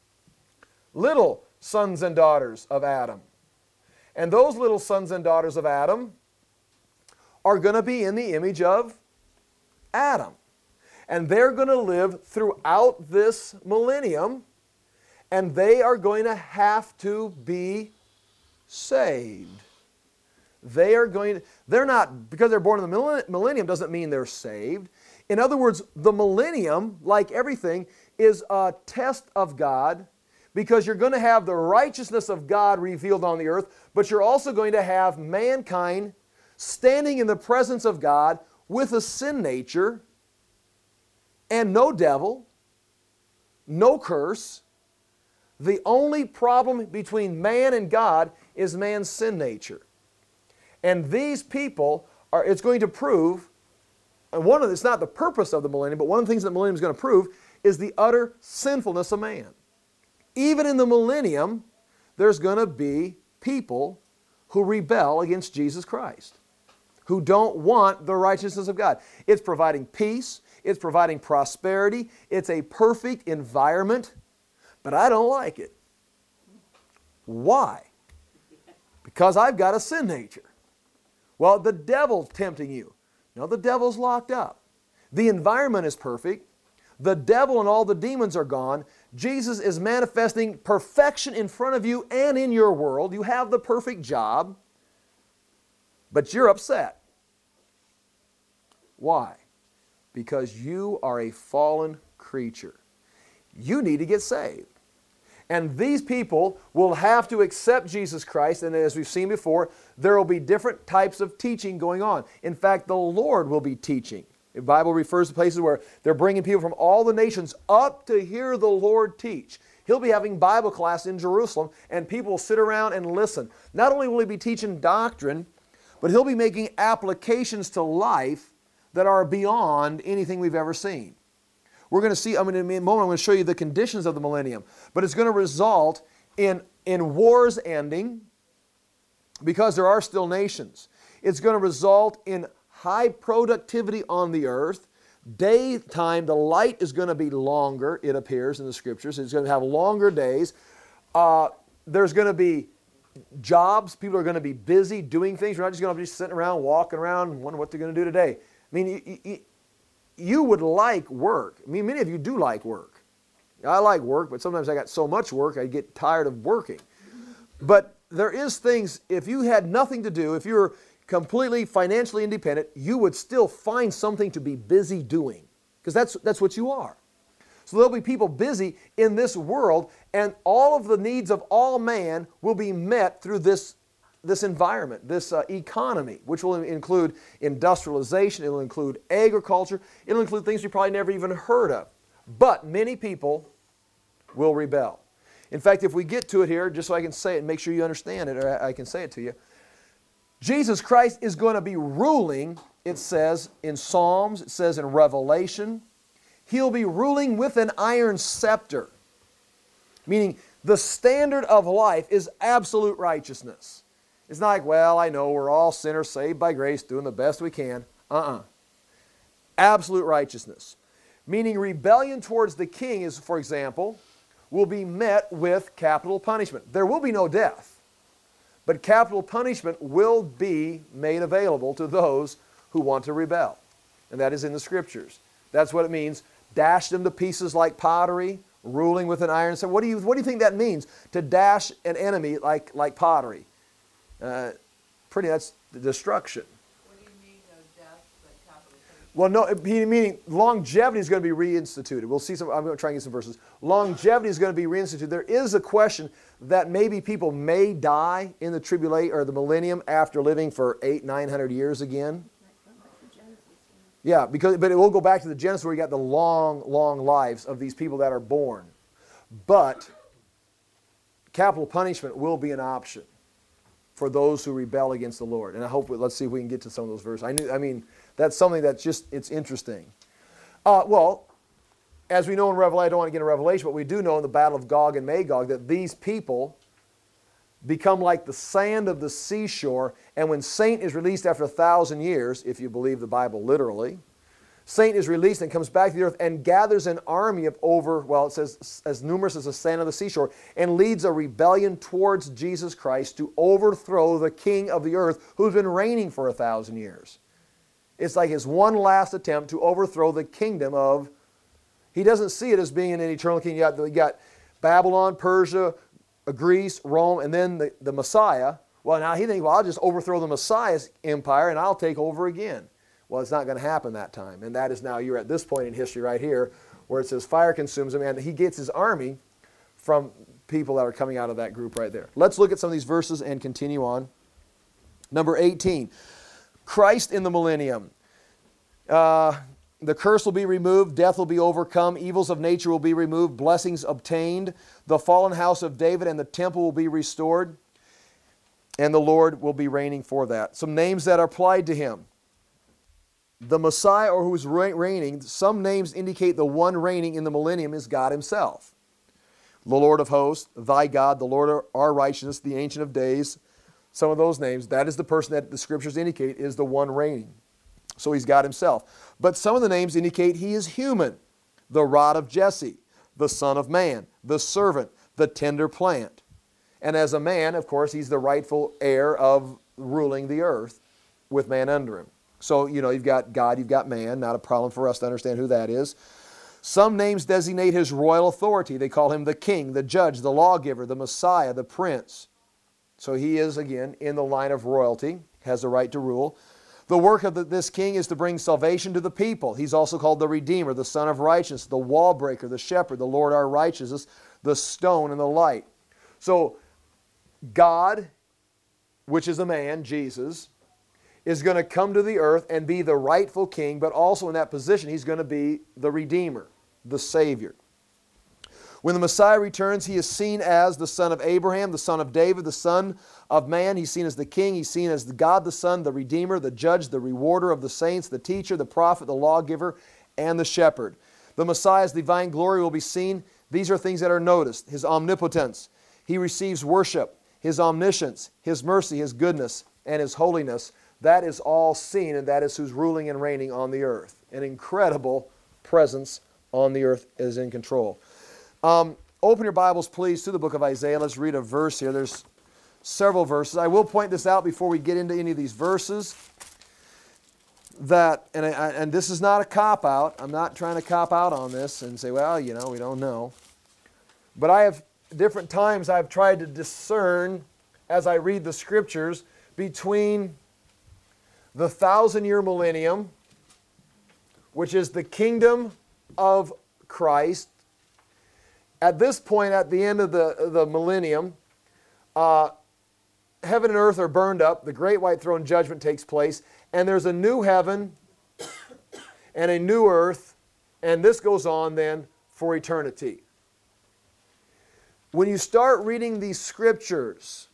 Little sons and daughters of Adam. And those little sons and daughters of Adam are going to be in the image of Adam. And they're going to live throughout this millennium, and they are going to have to be saved. They're not, because they're born in the millennium doesn't mean they're saved. In other words, the millennium, like everything, is a test of God, because you're going to have the righteousness of God revealed on the earth, but you're also going to have mankind standing in the presence of God with a sin nature and no devil, no curse. The only problem between man and God is man's sin nature. And these people it's going to prove, and it's not the purpose of the millennium, but one of the things that the millennium is going to prove is the utter sinfulness of man. Even in the millennium, there's going to be people who rebel against Jesus Christ, who don't want the righteousness of God. It's providing peace. It's providing prosperity. It's a perfect environment, but I don't like it. Why? Because I've got a sin nature. Well, the devil's tempting you. No, the devil's locked up. The environment is perfect. The devil and all the demons are gone. Jesus is manifesting perfection in front of you and in your world. You have the perfect job, but you're upset. Why? Because you are a fallen creature. You need to get saved. And these people will have to accept Jesus Christ, and as we've seen before, there will be different types of teaching going on. In fact, the Lord will be teaching. The Bible refers to places where they're bringing people from all the nations up to hear the Lord teach. He'll be having Bible class in Jerusalem, and people will sit around and listen. Not only will He be teaching doctrine, but He'll be making applications to life that are beyond anything we've ever seen. We're going to see, in a moment, I'm going to show you the conditions of the millennium. But it's going to result in wars ending, because there are still nations. It's going to result in high productivity on the earth. Daytime, the light is going to be longer, it appears in the Scriptures. It's going to have longer days. There's going to be jobs. People are going to be busy doing things. You're not just going to be sitting around, walking around, wondering what they're going to do today. I mean, you would like work. I mean, many of you do like work. I like work, but sometimes I got so much work I get tired of working. But there is things, if you had nothing to do, if you were completely financially independent, you would still find something to be busy doing, because that's what you are. So there'll be people busy in this world, and all of the needs of all man will be met through this environment, this economy, which will include industrialization, it will include agriculture, it will include things you probably never even heard of. But many people will rebel. In fact, if we get to it here, just so I can say it and make sure you understand it, or I can say it to you, Jesus Christ is going to be ruling, it says in Psalms, it says in Revelation. He'll be ruling with an iron scepter, meaning the standard of life is absolute righteousness. It's not like, well, I know we're all sinners saved by grace, doing the best we can. Absolute righteousness. Meaning rebellion towards the king is, for example, will be met with capital punishment. There will be no death, but capital punishment will be made available to those who want to rebel. And that is in the Scriptures. That's what it means. Dash them to pieces like pottery, ruling with an iron. So what do you think that means? To dash an enemy like pottery. That's destruction. What do you mean, no death, but capital punishment? Well, no, meaning longevity is going to be reinstituted. We'll see some, I'm going to try and get some verses. Longevity is going to be reinstituted. There is a question that maybe people may die in the tribulation or the millennium after living for 800-900 years again. Yeah, but it will go back to the Genesis where you got the long, long lives of these people that are born. But capital punishment will be an option for those who rebel against the Lord. And I hope, let's see if we can get to some of those verses. That's something that's just, it's interesting. Well, as we know in Revelation, I don't want to get into Revelation, but we do know in the battle of Gog and Magog that these people become like the sand of the seashore, and when Satan is released after 1,000 years, if you believe the Bible literally, Satan is released and comes back to the earth and gathers an army of it says as numerous as the sand of the seashore, and leads a rebellion towards Jesus Christ to overthrow the king of the earth who's been reigning for 1,000 years. It's like his one last attempt to overthrow the kingdom of, he doesn't see it as being an eternal king. You got Babylon, Persia, Greece, Rome, and then the Messiah. Well, now he thinks, well, I'll just overthrow the Messiah's empire and I'll take over again. Well, it's not going to happen that time. And that is now, you're at this point in history right here where it says fire consumes him, and he gets his army from people that are coming out of that group right there. Let's look at some of these verses and continue on. Number 18, Christ in the millennium. The curse will be removed, death will be overcome, evils of nature will be removed, blessings obtained, the fallen house of David and the temple will be restored, and the Lord will be reigning for that. Some names that are applied to him. The Messiah, or who is reigning, some names indicate the one reigning in the millennium is God himself. The Lord of hosts, thy God, the Lord our righteousness, the Ancient of Days. Some of those names, that is the person that the Scriptures indicate is the one reigning. So he's God himself. But some of the names indicate he is human. The rod of Jesse, the Son of Man, the servant, the tender plant. And as a man, of course, he's the rightful heir of ruling the earth with man under him. So, you've got God, you've got man. Not a problem for us to understand who that is. Some names designate his royal authority. They call him the king, the judge, the lawgiver, the Messiah, the prince. So he is, again, in the line of royalty, has the right to rule. The work of this king is to bring salvation to the people. He's also called the Redeemer, the Son of Righteousness, the Wall Breaker, the Shepherd, the Lord our Righteousness, the Stone and the Light. So God, which is a man, Jesus, is going to come to the earth and be the rightful king, but also in that position he's going to be the Redeemer, the Savior. When the Messiah returns, he is seen as the son of Abraham, the son of David, the son of man. He's seen as the king. He's seen as the God the Son, the Redeemer, the judge, the rewarder of the saints, the teacher, the prophet, the lawgiver, and the shepherd. The Messiah's divine glory will be seen. These are things that are noticed. His omnipotence. He receives worship. His omniscience, his mercy, his goodness, and his holiness. That is all seen, and that is who's ruling and reigning on the earth. An incredible presence on the earth is in control. Open your Bibles, please, to the book of Isaiah. Let's read a verse here. There's several verses. I will point this out before we get into any of these verses. And this is not a cop-out. I'm not trying to cop out on this and say, well, we don't know. But I have different times I've tried to discern, as I read the Scriptures, between the 1,000-year millennium, which is the kingdom of Christ. At this point, at the end of the millennium, heaven and earth are burned up. The great white throne judgment takes place. And there's a new heaven and a new earth. And this goes on then for eternity. When you start reading these Scriptures,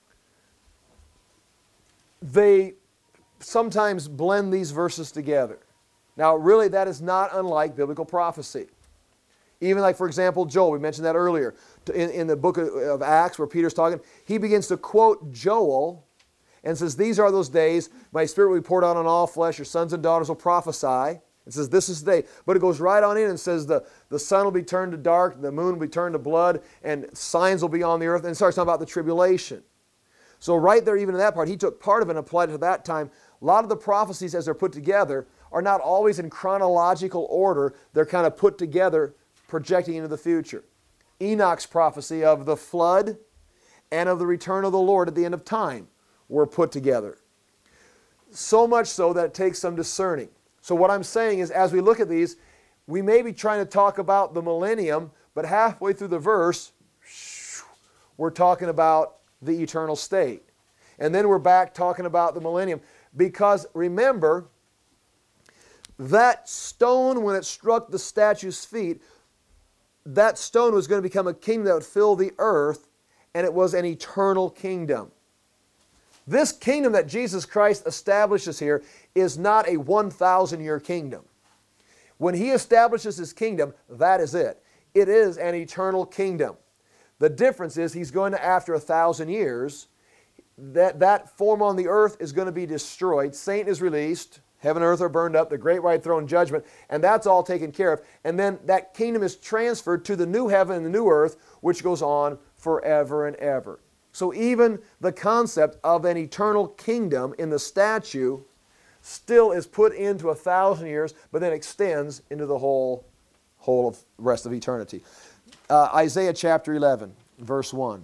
they sometimes blend these verses together. Now, really, that is not unlike biblical prophecy. Even like, for example, Joel, we mentioned that earlier. In the book of Acts where Peter's talking, he begins to quote Joel and says, these are those days, my spirit will be poured out on all flesh, your sons and daughters will prophesy. And It says this is the day. But it goes right on in and says the sun will be turned to dark, the moon will be turned to blood, and signs will be on the earth. And it starts talking about the tribulation. So right there, even in that part, he took part of it and applied it to that time. A lot of the prophecies as they're put together are not always in chronological order. They're kind of put together, projecting into the future. Enoch's prophecy of the flood and of the return of the Lord at the end of time were put together. So much so that it takes some discerning. So what I'm saying is, as we look at these, we may be trying to talk about the millennium, but halfway through the verse, we're talking about the eternal state. And then we're back talking about the millennium. Because remember, that stone, when it struck the statue's feet, that stone was going to become a kingdom that would fill the earth, and it was an eternal kingdom. This kingdom that Jesus Christ establishes here is not a 1,000-year kingdom. When He establishes His kingdom, that is it. It is an eternal kingdom. The difference is He's going to, after 1,000 years, that form on the earth is going to be destroyed. Satan is released. Heaven and earth are burned up. The great white throne judgment. And that's all taken care of. And then that kingdom is transferred to the new heaven and the new earth, which goes on forever and ever. So even the concept of an eternal kingdom in the statue still is put into 1,000 years, but then extends into the whole of rest of eternity. Isaiah chapter 11, verse 1.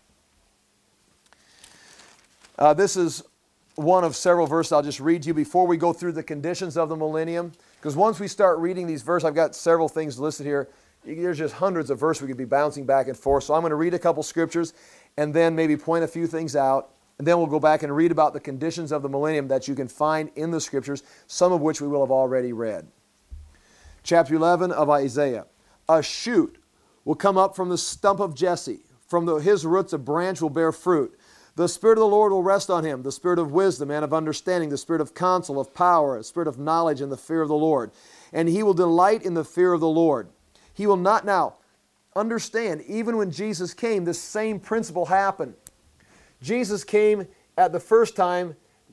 This is one of several verses I'll just read to you before we go through the conditions of the millennium. Because once we start reading these verses, I've got several things listed here. There's just hundreds of verses we could be bouncing back and forth. So I'm going to read a couple scriptures and then maybe point a few things out. And then we'll go back and read about the conditions of the millennium that you can find in the scriptures, some of which we will have already read. Chapter 11 of Isaiah. A shoot will come up from the stump of Jesse. From his roots a branch will bear fruit. The Spirit of the Lord will rest on him, the Spirit of wisdom and of understanding, the Spirit of counsel, of power, a Spirit of knowledge and the fear of the Lord. And he will delight in the fear of the Lord. He will not now understand, even when Jesus came, this same principle happened. Jesus came at the first time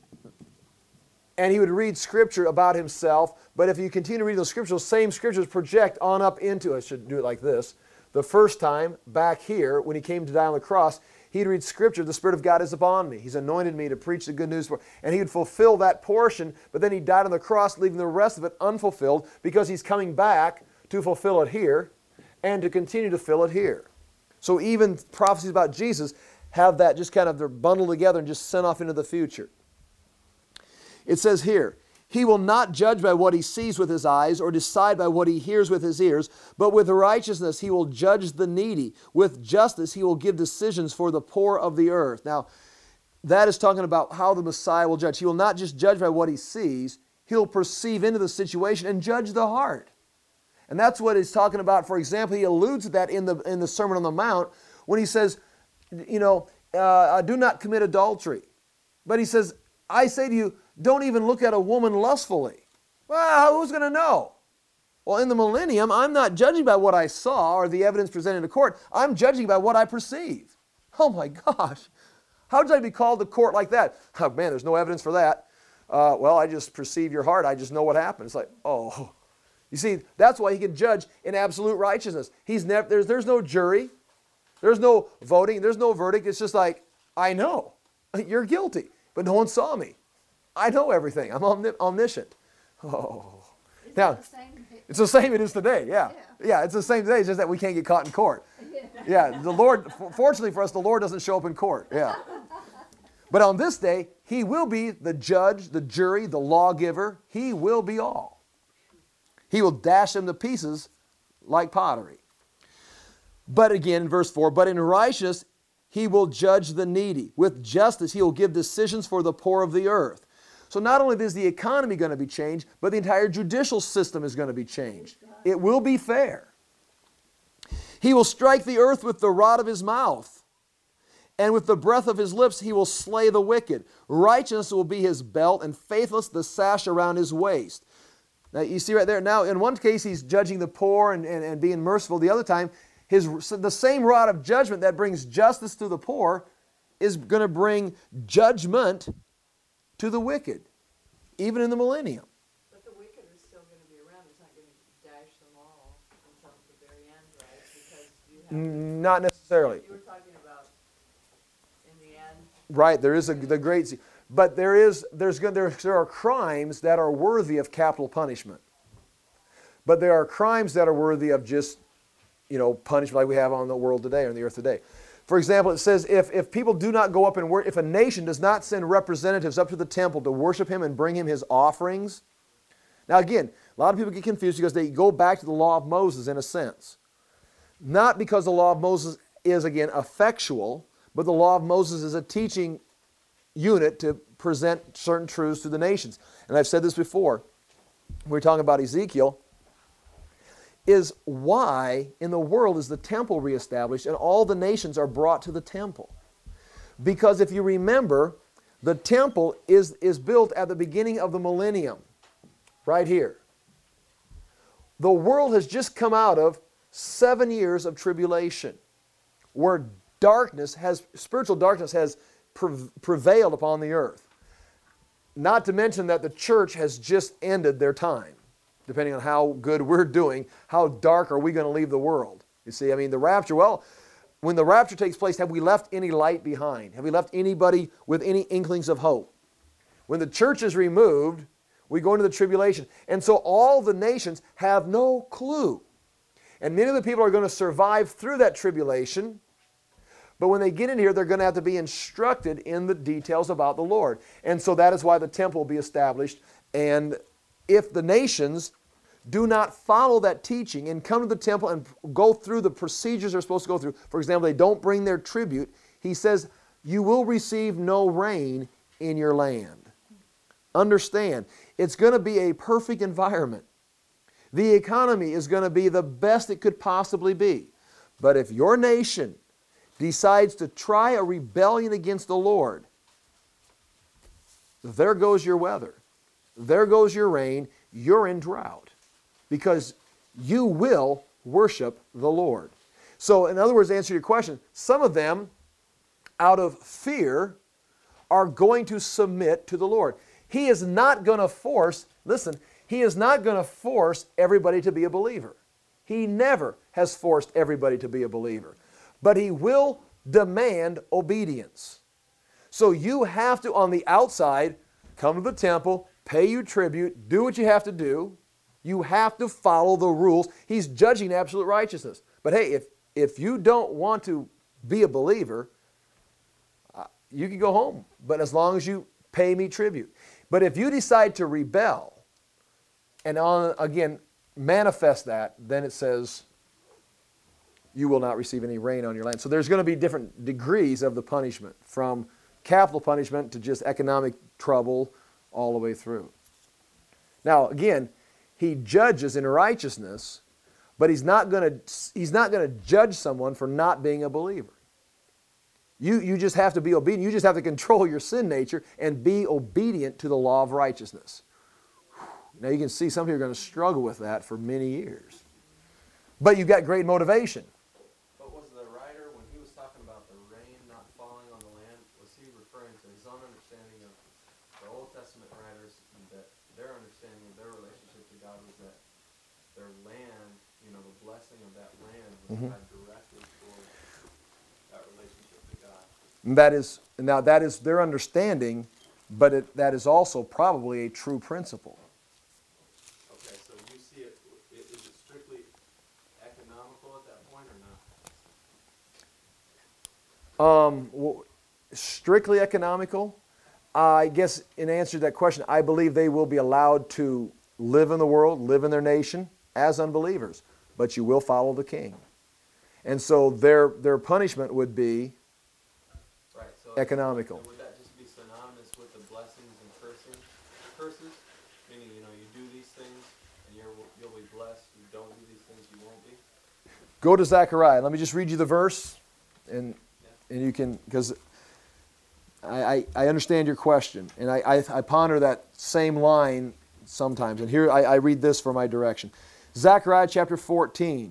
and He would read Scripture about Himself, but if you continue to read those Scriptures, those same Scriptures project on up into, I should do it like this, the first time back here when He came to die on the cross, He'd read Scripture, the Spirit of God is upon me. He's anointed me to preach the good news. And He would fulfill that portion, but then He died on the cross, leaving the rest of it unfulfilled because He's coming back to fulfill it here and to continue to fill it here. So even prophecies about Jesus have that just kind of, they're bundled together and just sent off into the future. It says here, He will not judge by what He sees with His eyes or decide by what He hears with His ears, but with righteousness He will judge the needy. With justice He will give decisions for the poor of the earth. Now, that is talking about how the Messiah will judge. He will not just judge by what He sees. He'll perceive into the situation and judge the heart. And that's what He's talking about. For example, He alludes to that in the Sermon on the Mount when He says, do not commit adultery. But He says, I say to you, don't even look at a woman lustfully. Well, who's going to know? Well, in the millennium, I'm not judging by what I saw or the evidence presented in court. I'm judging by what I perceive. Oh my gosh. How did I be called to court like that? Oh man, there's no evidence for that. Well, I just perceive your heart. I just know what happened. It's like, oh. You see, that's why He can judge in absolute righteousness. There's no jury. There's no voting. There's no verdict. It's just like, I know. You're guilty. But no one saw me. I know everything. I'm omniscient. Oh. Now, it's the same it is today, yeah. Yeah, it's the same today. It's just that we can't get caught in court. Yeah, the Lord, fortunately for us, the Lord doesn't show up in court. Yeah. But on this day, He will be the judge, the jury, the lawgiver. He will be all. He will dash them to pieces like pottery. But again, in verse 4, but in righteousness He will judge the needy. With justice He will give decisions for the poor of the earth. So not only is the economy going to be changed, but the entire judicial system is going to be changed. It will be fair. He will strike the earth with the rod of His mouth, and with the breath of His lips He will slay the wicked. Righteousness will be His belt, and faithfulness the sash around His waist. Now you see right there, now in one case He's judging the poor and being merciful. The other time, the same rod of judgment that brings justice to the poor is going to bring judgment to the wicked, even in the millennium. But the wicked are still going to be happen. Not necessarily. You were talking about in the end. Right, there is the great, but there are crimes that are worthy of capital punishment. But there are crimes that are worthy of just, punishment like we have on the world today, or on the earth today. For example, it says if people do not go up and worship, if a nation does not send representatives up to the temple to worship him and bring him his offerings. Now again, a lot of people get confused because they go back to the law of Moses in a sense. Not because the law of Moses is, again, effectual, but the law of Moses is a teaching unit to present certain truths to the nations. And I've said this before, we were talking about Ezekiel, is why in the world is the temple reestablished and all the nations are brought to the temple. Because if you remember, the temple is built at the beginning of the millennium, right here. The world has just come out of 7 years of tribulation, where spiritual darkness has prevailed upon the earth. Not to mention that the church has just ended their time. Depending on how good we're doing, how dark are we going to leave the world? You see, the rapture, when the rapture takes place, have we left any light behind? Have we left anybody with any inklings of hope? When the church is removed, we go into the tribulation. And so all the nations have no clue. And many of the people are going to survive through that tribulation. But when they get in here, they're going to have to be instructed in the details about the Lord. And so that is why the temple will be established. And if the nations do not follow that teaching and come to the temple and go through the procedures they're supposed to go through, for example, they don't bring their tribute, he says, you will receive no rain in your land. Understand, it's going to be a perfect environment. The economy is going to be the best it could possibly be. But if your nation decides to try a rebellion against the Lord, there goes your weather. There goes your rain. You're in drought because you will worship the Lord. So, in other words, to answer your question, some of them, out of fear, are going to submit to the Lord. He is not going to force, listen, He is not going to force everybody to be a believer. He never has forced everybody to be a believer. But He will demand obedience. So you have to, on the outside, come to the temple, pay you tribute, do what you have to do. You have to follow the rules. He's judging absolute righteousness. But hey, if you don't want to be a believer, you can go home. But as long as you pay me tribute. But if you decide to rebel, and again, manifest that, then it says, you will not receive any rain on your land. So there's going to be different degrees of the punishment, from capital punishment to just economic trouble, all the way through. Now, again, He judges in righteousness, but He's not going to judge someone for not being a believer. You just have to be obedient. You just have to control your sin nature and be obedient to the law of righteousness. Now you can see some people are going to struggle with that for many years. But you've got great motivation. But was the writer, when he was talking about the rain not falling on the land, was he referring to his own understanding of the Old Testament writers, and that their understanding of their relationship to God was that their land, the blessing of that land was tied directly toward that relationship to God? And that is their understanding, but that is also probably a true principle. Okay, so you see it, is it strictly economical at that point or not? Strictly economical? I guess in answer to that question, I believe they will be allowed to live in the world, live in their nation as unbelievers, but you will follow the king. And so their punishment would be Right, so economical. Would that just be synonymous with the blessings and curses? Meaning, you do these things and you'll be blessed. You don't do these things, you won't be. Go to Zechariah. Let me just read you the verse, and you can, because I understand your question, and I ponder that same line sometimes. And here I read this for my direction. Zechariah chapter 14.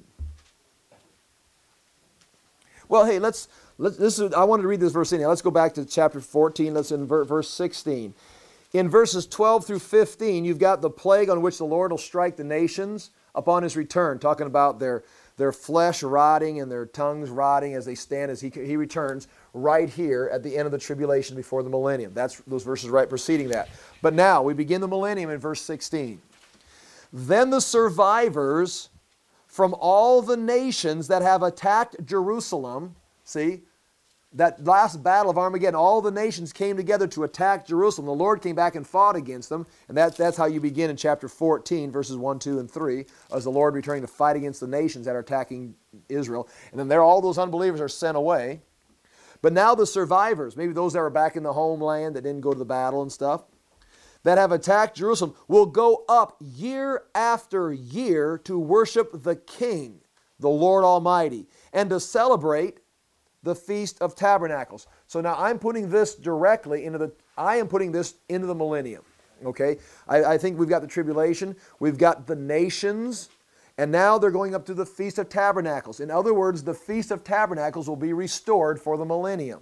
Well, hey, I wanted to read this verse anyhow. Let's go back to chapter 14. Let's in verse 16. In verses 12 through 15, you've got the plague on which the Lord will strike the nations upon His return, talking about their their flesh rotting and their tongues rotting as they stand as he returns right here at the end of the tribulation before the millennium. That's those verses right preceding that. But now we begin the millennium in verse 16. Then the survivors from all the nations that have attacked Jerusalem, see, that last battle of Armageddon, all the nations came together to attack Jerusalem. The Lord came back and fought against them. And that's how you begin in chapter 14, verses 1, 2, and 3, as the Lord returning to fight against the nations that are attacking Israel. And then all those unbelievers are sent away. But now the survivors, maybe those that were back in the homeland that didn't go to the battle and stuff, that have attacked Jerusalem, will go up year after year to worship the King, the Lord Almighty, and to celebrate the Feast of Tabernacles. So now I'm putting this directly into the millennium. Okay? I think we've got the tribulation, we've got the nations, and now they're going up to the Feast of Tabernacles. In other words, the Feast of Tabernacles will be restored for the millennium.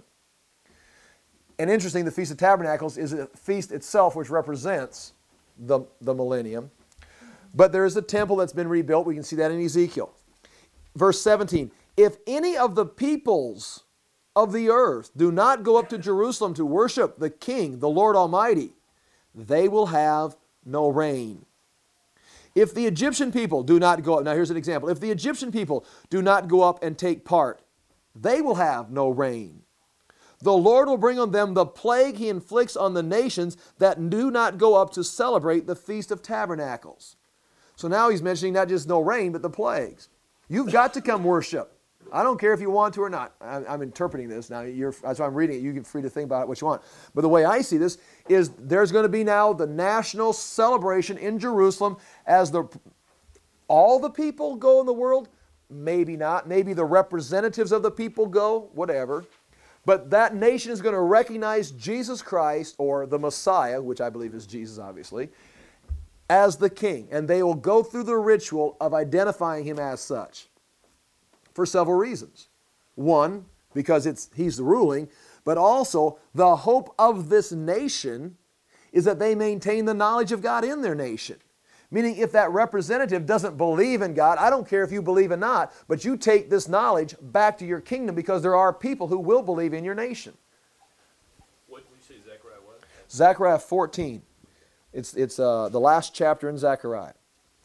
And interesting, the Feast of Tabernacles is a feast itself which represents the millennium. But there is a temple that's been rebuilt. We can see that in Ezekiel. Verse 17, if any of the peoples of the earth do not go up to Jerusalem to worship the King, the Lord Almighty, they will have no rain. If the Egyptian people do not go up, now here's an example. If the Egyptian people do not go up and take part, they will have no rain. The Lord will bring on them the plague he inflicts on the nations that do not go up to celebrate the Feast of Tabernacles. So now he's mentioning not just no rain, but the plagues. You've got to come worship. I don't care if you want to or not. I'm interpreting this. Now, that's why I'm reading it. You can free to think about it what you want. But the way I see this is there's going to be now the national celebration in Jerusalem as all the people go in the world. Maybe not. Maybe the representatives of the people go, whatever. But that nation is going to recognize Jesus Christ, or the Messiah, which I believe is Jesus, obviously, as the King. And they will go through the ritual of identifying Him as such for several reasons. One, because He's the ruling, but also the hope of this nation is that they maintain the knowledge of God in their nation. Meaning if that representative doesn't believe in God, I don't care if you believe or not, but you take this knowledge back to your kingdom because there are people who will believe in your nation. What did you say, Zechariah what? Zechariah 14. It's the last chapter in Zechariah.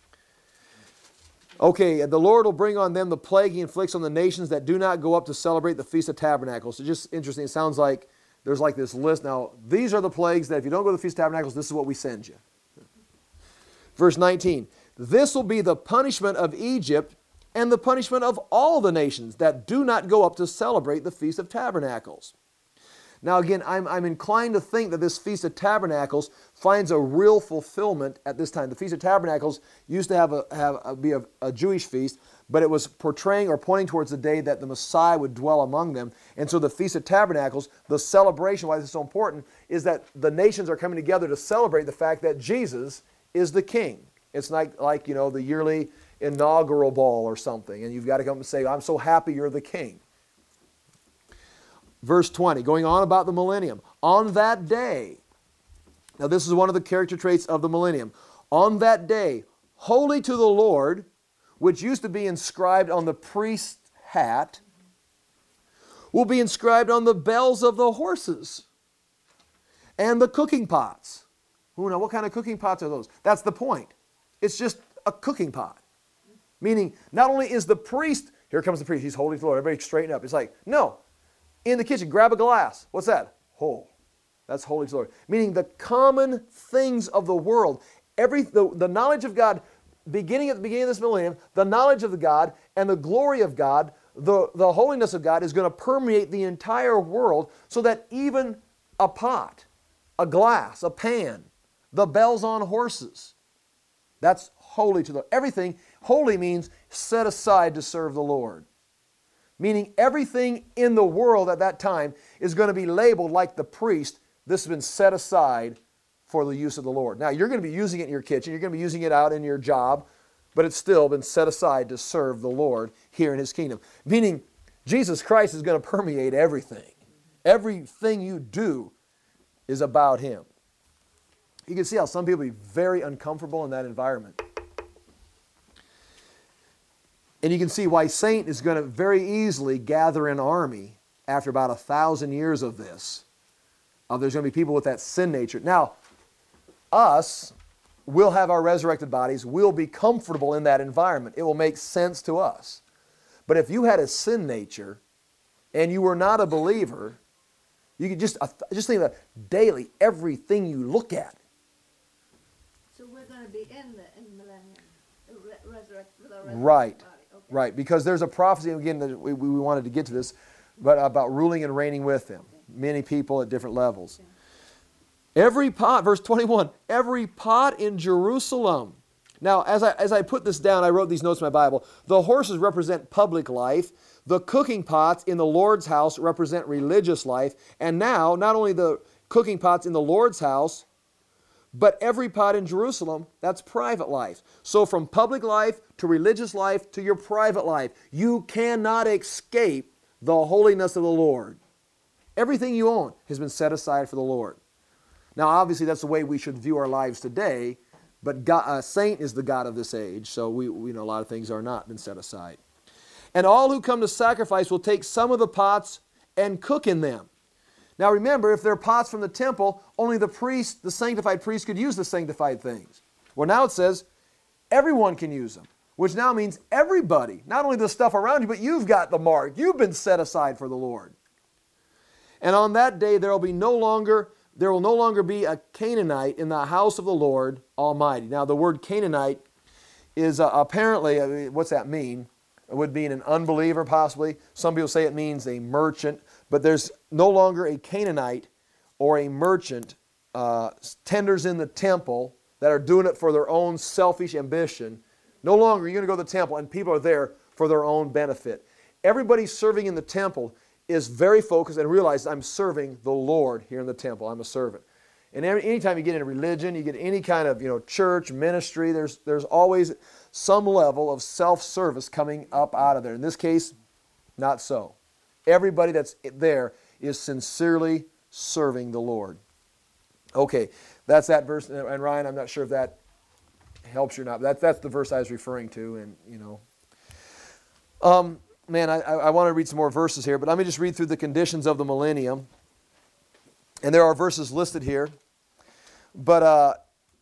Okay, the Lord will bring on them the plague he inflicts on the nations that do not go up to celebrate the Feast of Tabernacles. It's just interesting. It sounds like there's like this list. Now, these are the plagues that if you don't go to the Feast of Tabernacles, this is what we send you. Verse 19, this will be the punishment of Egypt and the punishment of all the nations that do not go up to celebrate the Feast of Tabernacles. Now again, I'm inclined to think that this Feast of Tabernacles finds a real fulfillment at this time. The Feast of Tabernacles used to be a Jewish feast, but it was portraying or pointing towards the day that the Messiah would dwell among them. And so the Feast of Tabernacles, the celebration, why this is so important, is that the nations are coming together to celebrate the fact that Jesus is the King. It's like the yearly inaugural ball or something, and you've got to come and say, I'm so happy you're the King. Verse 20, going on about the millennium. On that day, now this is one of the character traits of the millennium. On that day, holy to the Lord, which used to be inscribed on the priest's hat, will be inscribed on the bells of the horses and the cooking pots. Now, what kind of cooking pots are those? That's the point. It's just a cooking pot. Meaning, not only is the priest, here comes the priest, he's holy to the Lord, everybody straighten up. It's like, no, in the kitchen, grab a glass. What's that? Oh, that's holy to the Lord. Meaning the common things of the world, the knowledge of God, beginning at the beginning of this millennium, the knowledge of God and the glory of God, the holiness of God is going to permeate the entire world so that even a pot, a glass, a pan, the bells on horses, that's holy to the Lord. Everything, holy means set aside to serve the Lord. Meaning everything in the world at that time is going to be labeled like the priest. This has been set aside for the use of the Lord. Now, you're going to be using it in your kitchen. You're going to be using it out in your job. But it's still been set aside to serve the Lord here in His kingdom. Meaning Jesus Christ is going to permeate everything. Everything you do is about Him. You can see how some people be very uncomfortable in that environment. And you can see why Satan is going to very easily gather an army after about 1,000 years of this. There's going to be people with that sin nature. Now, us, we'll have our resurrected bodies. We'll be comfortable in that environment. It will make sense to us. But if you had a sin nature and you were not a believer, you could just think about daily, everything you look at. So we're going to be in the millennium, resurrect with our resurrected Right, body. Okay. right. Because there's a prophecy, again, that we wanted to get to this, but about ruling and reigning with Him. Many people at different levels. Every pot, verse 21, every pot in Jerusalem. Now, as I put this down, I wrote these notes in my Bible. The horses represent public life. The cooking pots in the Lord's house represent religious life. And now, not only the cooking pots in the Lord's house, but every pot in Jerusalem, that's private life. So from public life to religious life to your private life, you cannot escape the holiness of the Lord. Everything you own has been set aside for the Lord. Now, obviously, that's the way we should view our lives today, but God, Saint is the God of this age, so we know a lot of things are not been set aside. And all who come to sacrifice will take some of the pots and cook in them. Now remember, if they're pots from the temple, only the priest, the sanctified priest, could use the sanctified things. Well, now it says everyone can use them, which now means everybody, not only the stuff around you, but you've got the mark. You've been set aside for the Lord. And on that day there will no longer be a Canaanite in the house of the Lord Almighty. Now the word Canaanite is apparently, what's that mean? It would mean an unbeliever possibly. Some people say it means a merchant. But there's no longer a Canaanite or a merchant, tenders in the temple that are doing it for their own selfish ambition. No longer are you going to go to the temple and people are there for their own benefit. Everybody serving in the temple is very focused and realizes I'm serving the Lord here in the temple. I'm a servant. And anytime you get into religion, you get any kind of church, ministry, there's always some level of self-service coming up out of there. In this case, not so. Everybody that's there is sincerely serving the Lord. Okay, that's that verse. And Ryan, I'm not sure if that helps you or not. But that's the verse I was referring to. And I want to read some more verses here, but let me just read through the conditions of the millennium. And there are verses listed here. But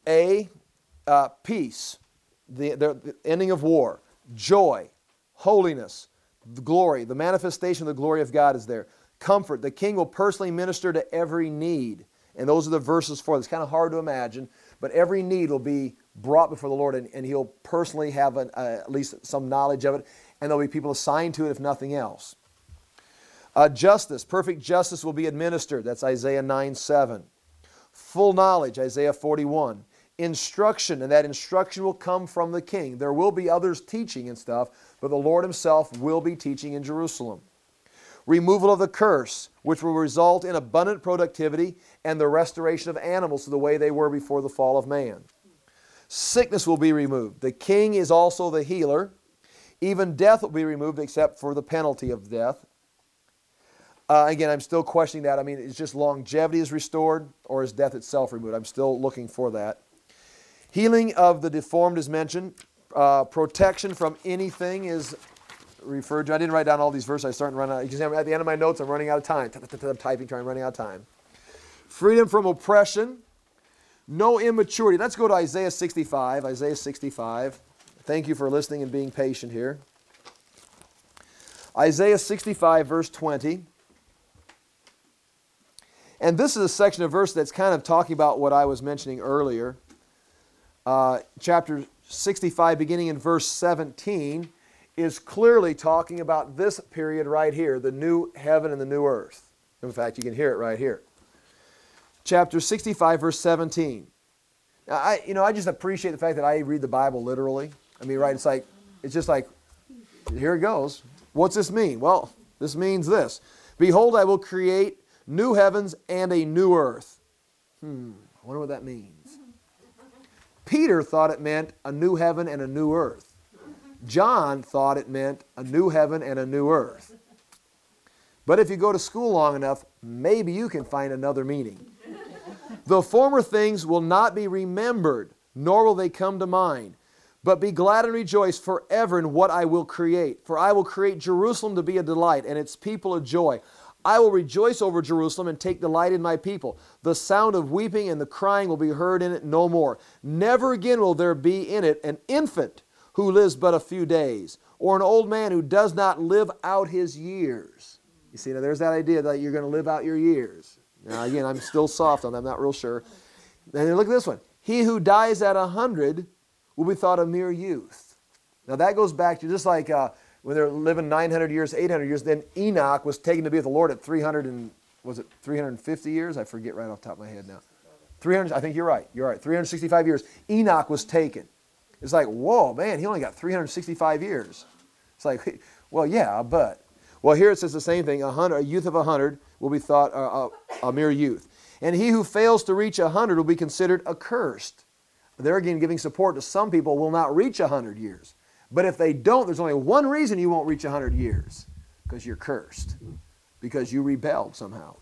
peace, the ending of war, joy, holiness, the glory, the manifestation of the glory of God is there. Comfort, the king will personally minister to every need. And those are the verses for it. It's kind of hard to imagine, but every need will be brought before the Lord, and He'll personally have at least some knowledge of it, and there'll be people assigned to it if nothing else. Justice, perfect justice will be administered. That's Isaiah 9:7. Full knowledge, Isaiah 41. Instruction, and that instruction will come from the king. There will be others teaching and stuff, but the Lord Himself will be teaching in Jerusalem. Removal of the curse, which will result in abundant productivity and the restoration of animals to the way they were before the fall of man. Sickness will be removed. The king is also the healer. Even death will be removed except for the penalty of death. Again, I'm still questioning that. I mean, is just longevity is restored, or is death itself removed? I'm still looking for that. Healing of the deformed is mentioned. Protection from anything is referred to. I didn't write down all these verses. I started to run out. You can see at the end of my notes, I'm running out of time. I'm typing, running out of time. Freedom from oppression. No immaturity. Let's go to Isaiah 65. Isaiah 65. Thank you for listening and being patient here. Isaiah 65, verse 20. And this is a section of verse that's kind of talking about what I was mentioning earlier. Chapter 65, beginning in verse 17, is clearly talking about this period right here, the new heaven and the new earth. In fact, you can hear it right here. Chapter 65, verse 17. Now, I just appreciate the fact that I read the Bible literally. I mean, right, it's just like, here it goes. What's this mean? Well, this means this. Behold, I will create new heavens and a new earth. I wonder what that means. Peter thought it meant a new heaven and a new earth. John thought it meant a new heaven and a new earth. But if you go to school long enough, maybe you can find another meaning. The former things will not be remembered, nor will they come to mind. But be glad and rejoice forever in what I will create. For I will create Jerusalem to be a delight, and its people a joy. I will rejoice over Jerusalem and take delight in my people. The sound of weeping and the crying will be heard in it no more. Never again will there be in it an infant who lives but a few days, or an old man who does not live out his years. You see, now there's that idea that you're going to live out your years. Now again, I'm still soft on that, I'm not real sure. And then look at this one. He who dies at 100 will be thought a mere youth. Now that goes back to just like when they're living 900 years, 800 years, then Enoch was taken to be with the Lord at 350 years? I forget right off the top of my head now. 300, I think you're right. 365 years. Enoch was taken. It's like, whoa, man, he only got 365 years. It's like, well, yeah, but. Well, here it says the same thing. A youth of 100 will be thought a mere youth. And he who fails to reach 100 will be considered accursed. There again, giving support to some people will not reach 100 years. But if they don't, there's only one reason you won't reach 100 years. Because you're cursed. Because you rebelled somehow.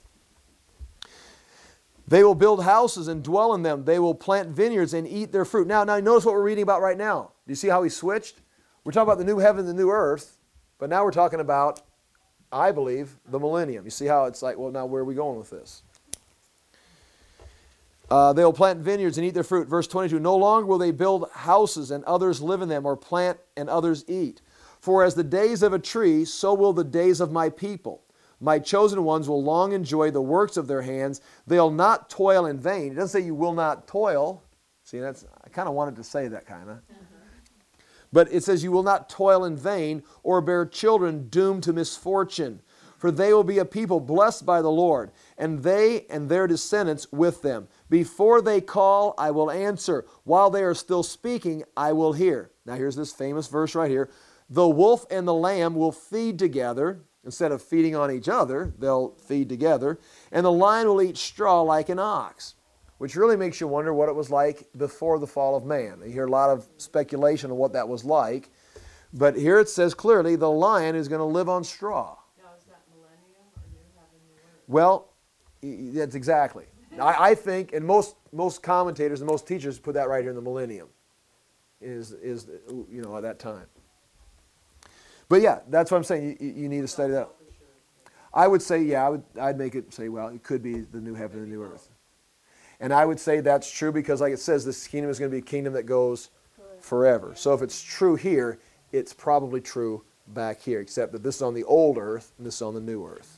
They will build houses and dwell in them. They will plant vineyards and eat their fruit. Now notice what we're reading about right now. Do you see how he switched? We're talking about the new heaven and the new earth. But now we're talking about, I believe, the millennium. You see how it's like, well, now where are we going with this? They will plant vineyards and eat their fruit. Verse 22, no longer will they build houses and others live in them, or plant and others eat. For as the days of a tree, so will the days of my people. My chosen ones will long enjoy the works of their hands. They'll not toil in vain. It doesn't say you will not toil. See, I kind of wanted to say that kind of. But it says you will not toil in vain or bear children doomed to misfortune. For they will be a people blessed by the Lord, and they and their descendants with them. Before they call, I will answer. While they are still speaking, I will hear. Now here's this famous verse right here. The wolf and the lamb will feed together. Instead of feeding on each other, they'll feed together. And the lion will eat straw like an ox. Which really makes you wonder what it was like before the fall of man. You hear a lot of speculation on what that was like. But here it says clearly the lion is going to live on straw. Now, is that millennium or new heaven, new earth? Well, that's exactly. I think, and most commentators and most teachers put that right here in the millennium. Is at that time. But yeah, that's what I'm saying. You need to study that. I would say, yeah, I'd make it say, well, it could be the new heaven and the new earth. And I would say that's true because, like it says, this kingdom is going to be a kingdom that goes forever. So if it's true here, it's probably true back here, except that this is on the old earth and this is on the new earth.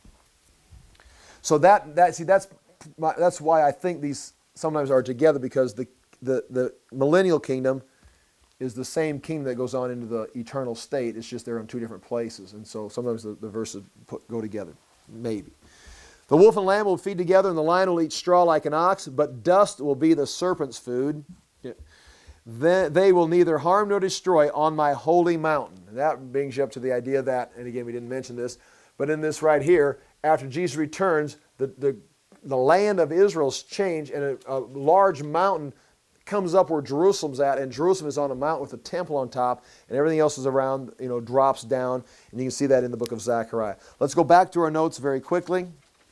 So that's why I think these sometimes are together, because the millennial kingdom is the same kingdom that goes on into the eternal state. It's just they're in two different places. And so sometimes the verses go together. Maybe. The wolf and lamb will feed together, and the lion will eat straw like an ox, but dust will be the serpent's food. They will neither harm nor destroy on my holy mountain. And that brings you up to the idea that, and again, we didn't mention this, but in this right here, after Jesus returns, the land of Israel's changed, and a large mountain comes up where Jerusalem's at, and Jerusalem is on a mountain with a temple on top, and everything else is around, drops down, and you can see that in the book of Zechariah. Let's go back to our notes very quickly.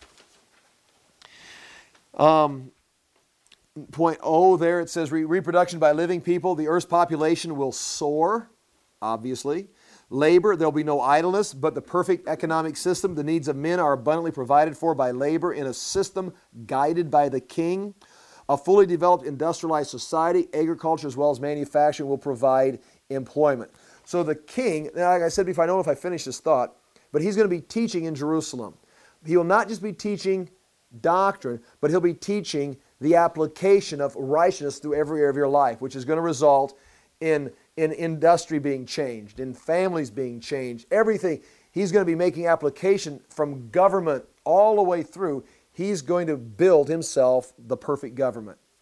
Point O there, it says reproduction by living people. The earth's population will soar, obviously. Labor, there will be no idleness, but the perfect economic system. The needs of men are abundantly provided for by labor in a system guided by the king. A fully developed industrialized society, agriculture as well as manufacturing, will provide employment. So the king, like I said before, I don't know if I finished this thought, but he's going to be teaching in Jerusalem. He will not just be teaching doctrine, but he'll be teaching the application of righteousness through every area of your life, which is going to result in industry being changed, in families being changed, everything. He's going to be making application from government all the way through. He's going to build himself the perfect government.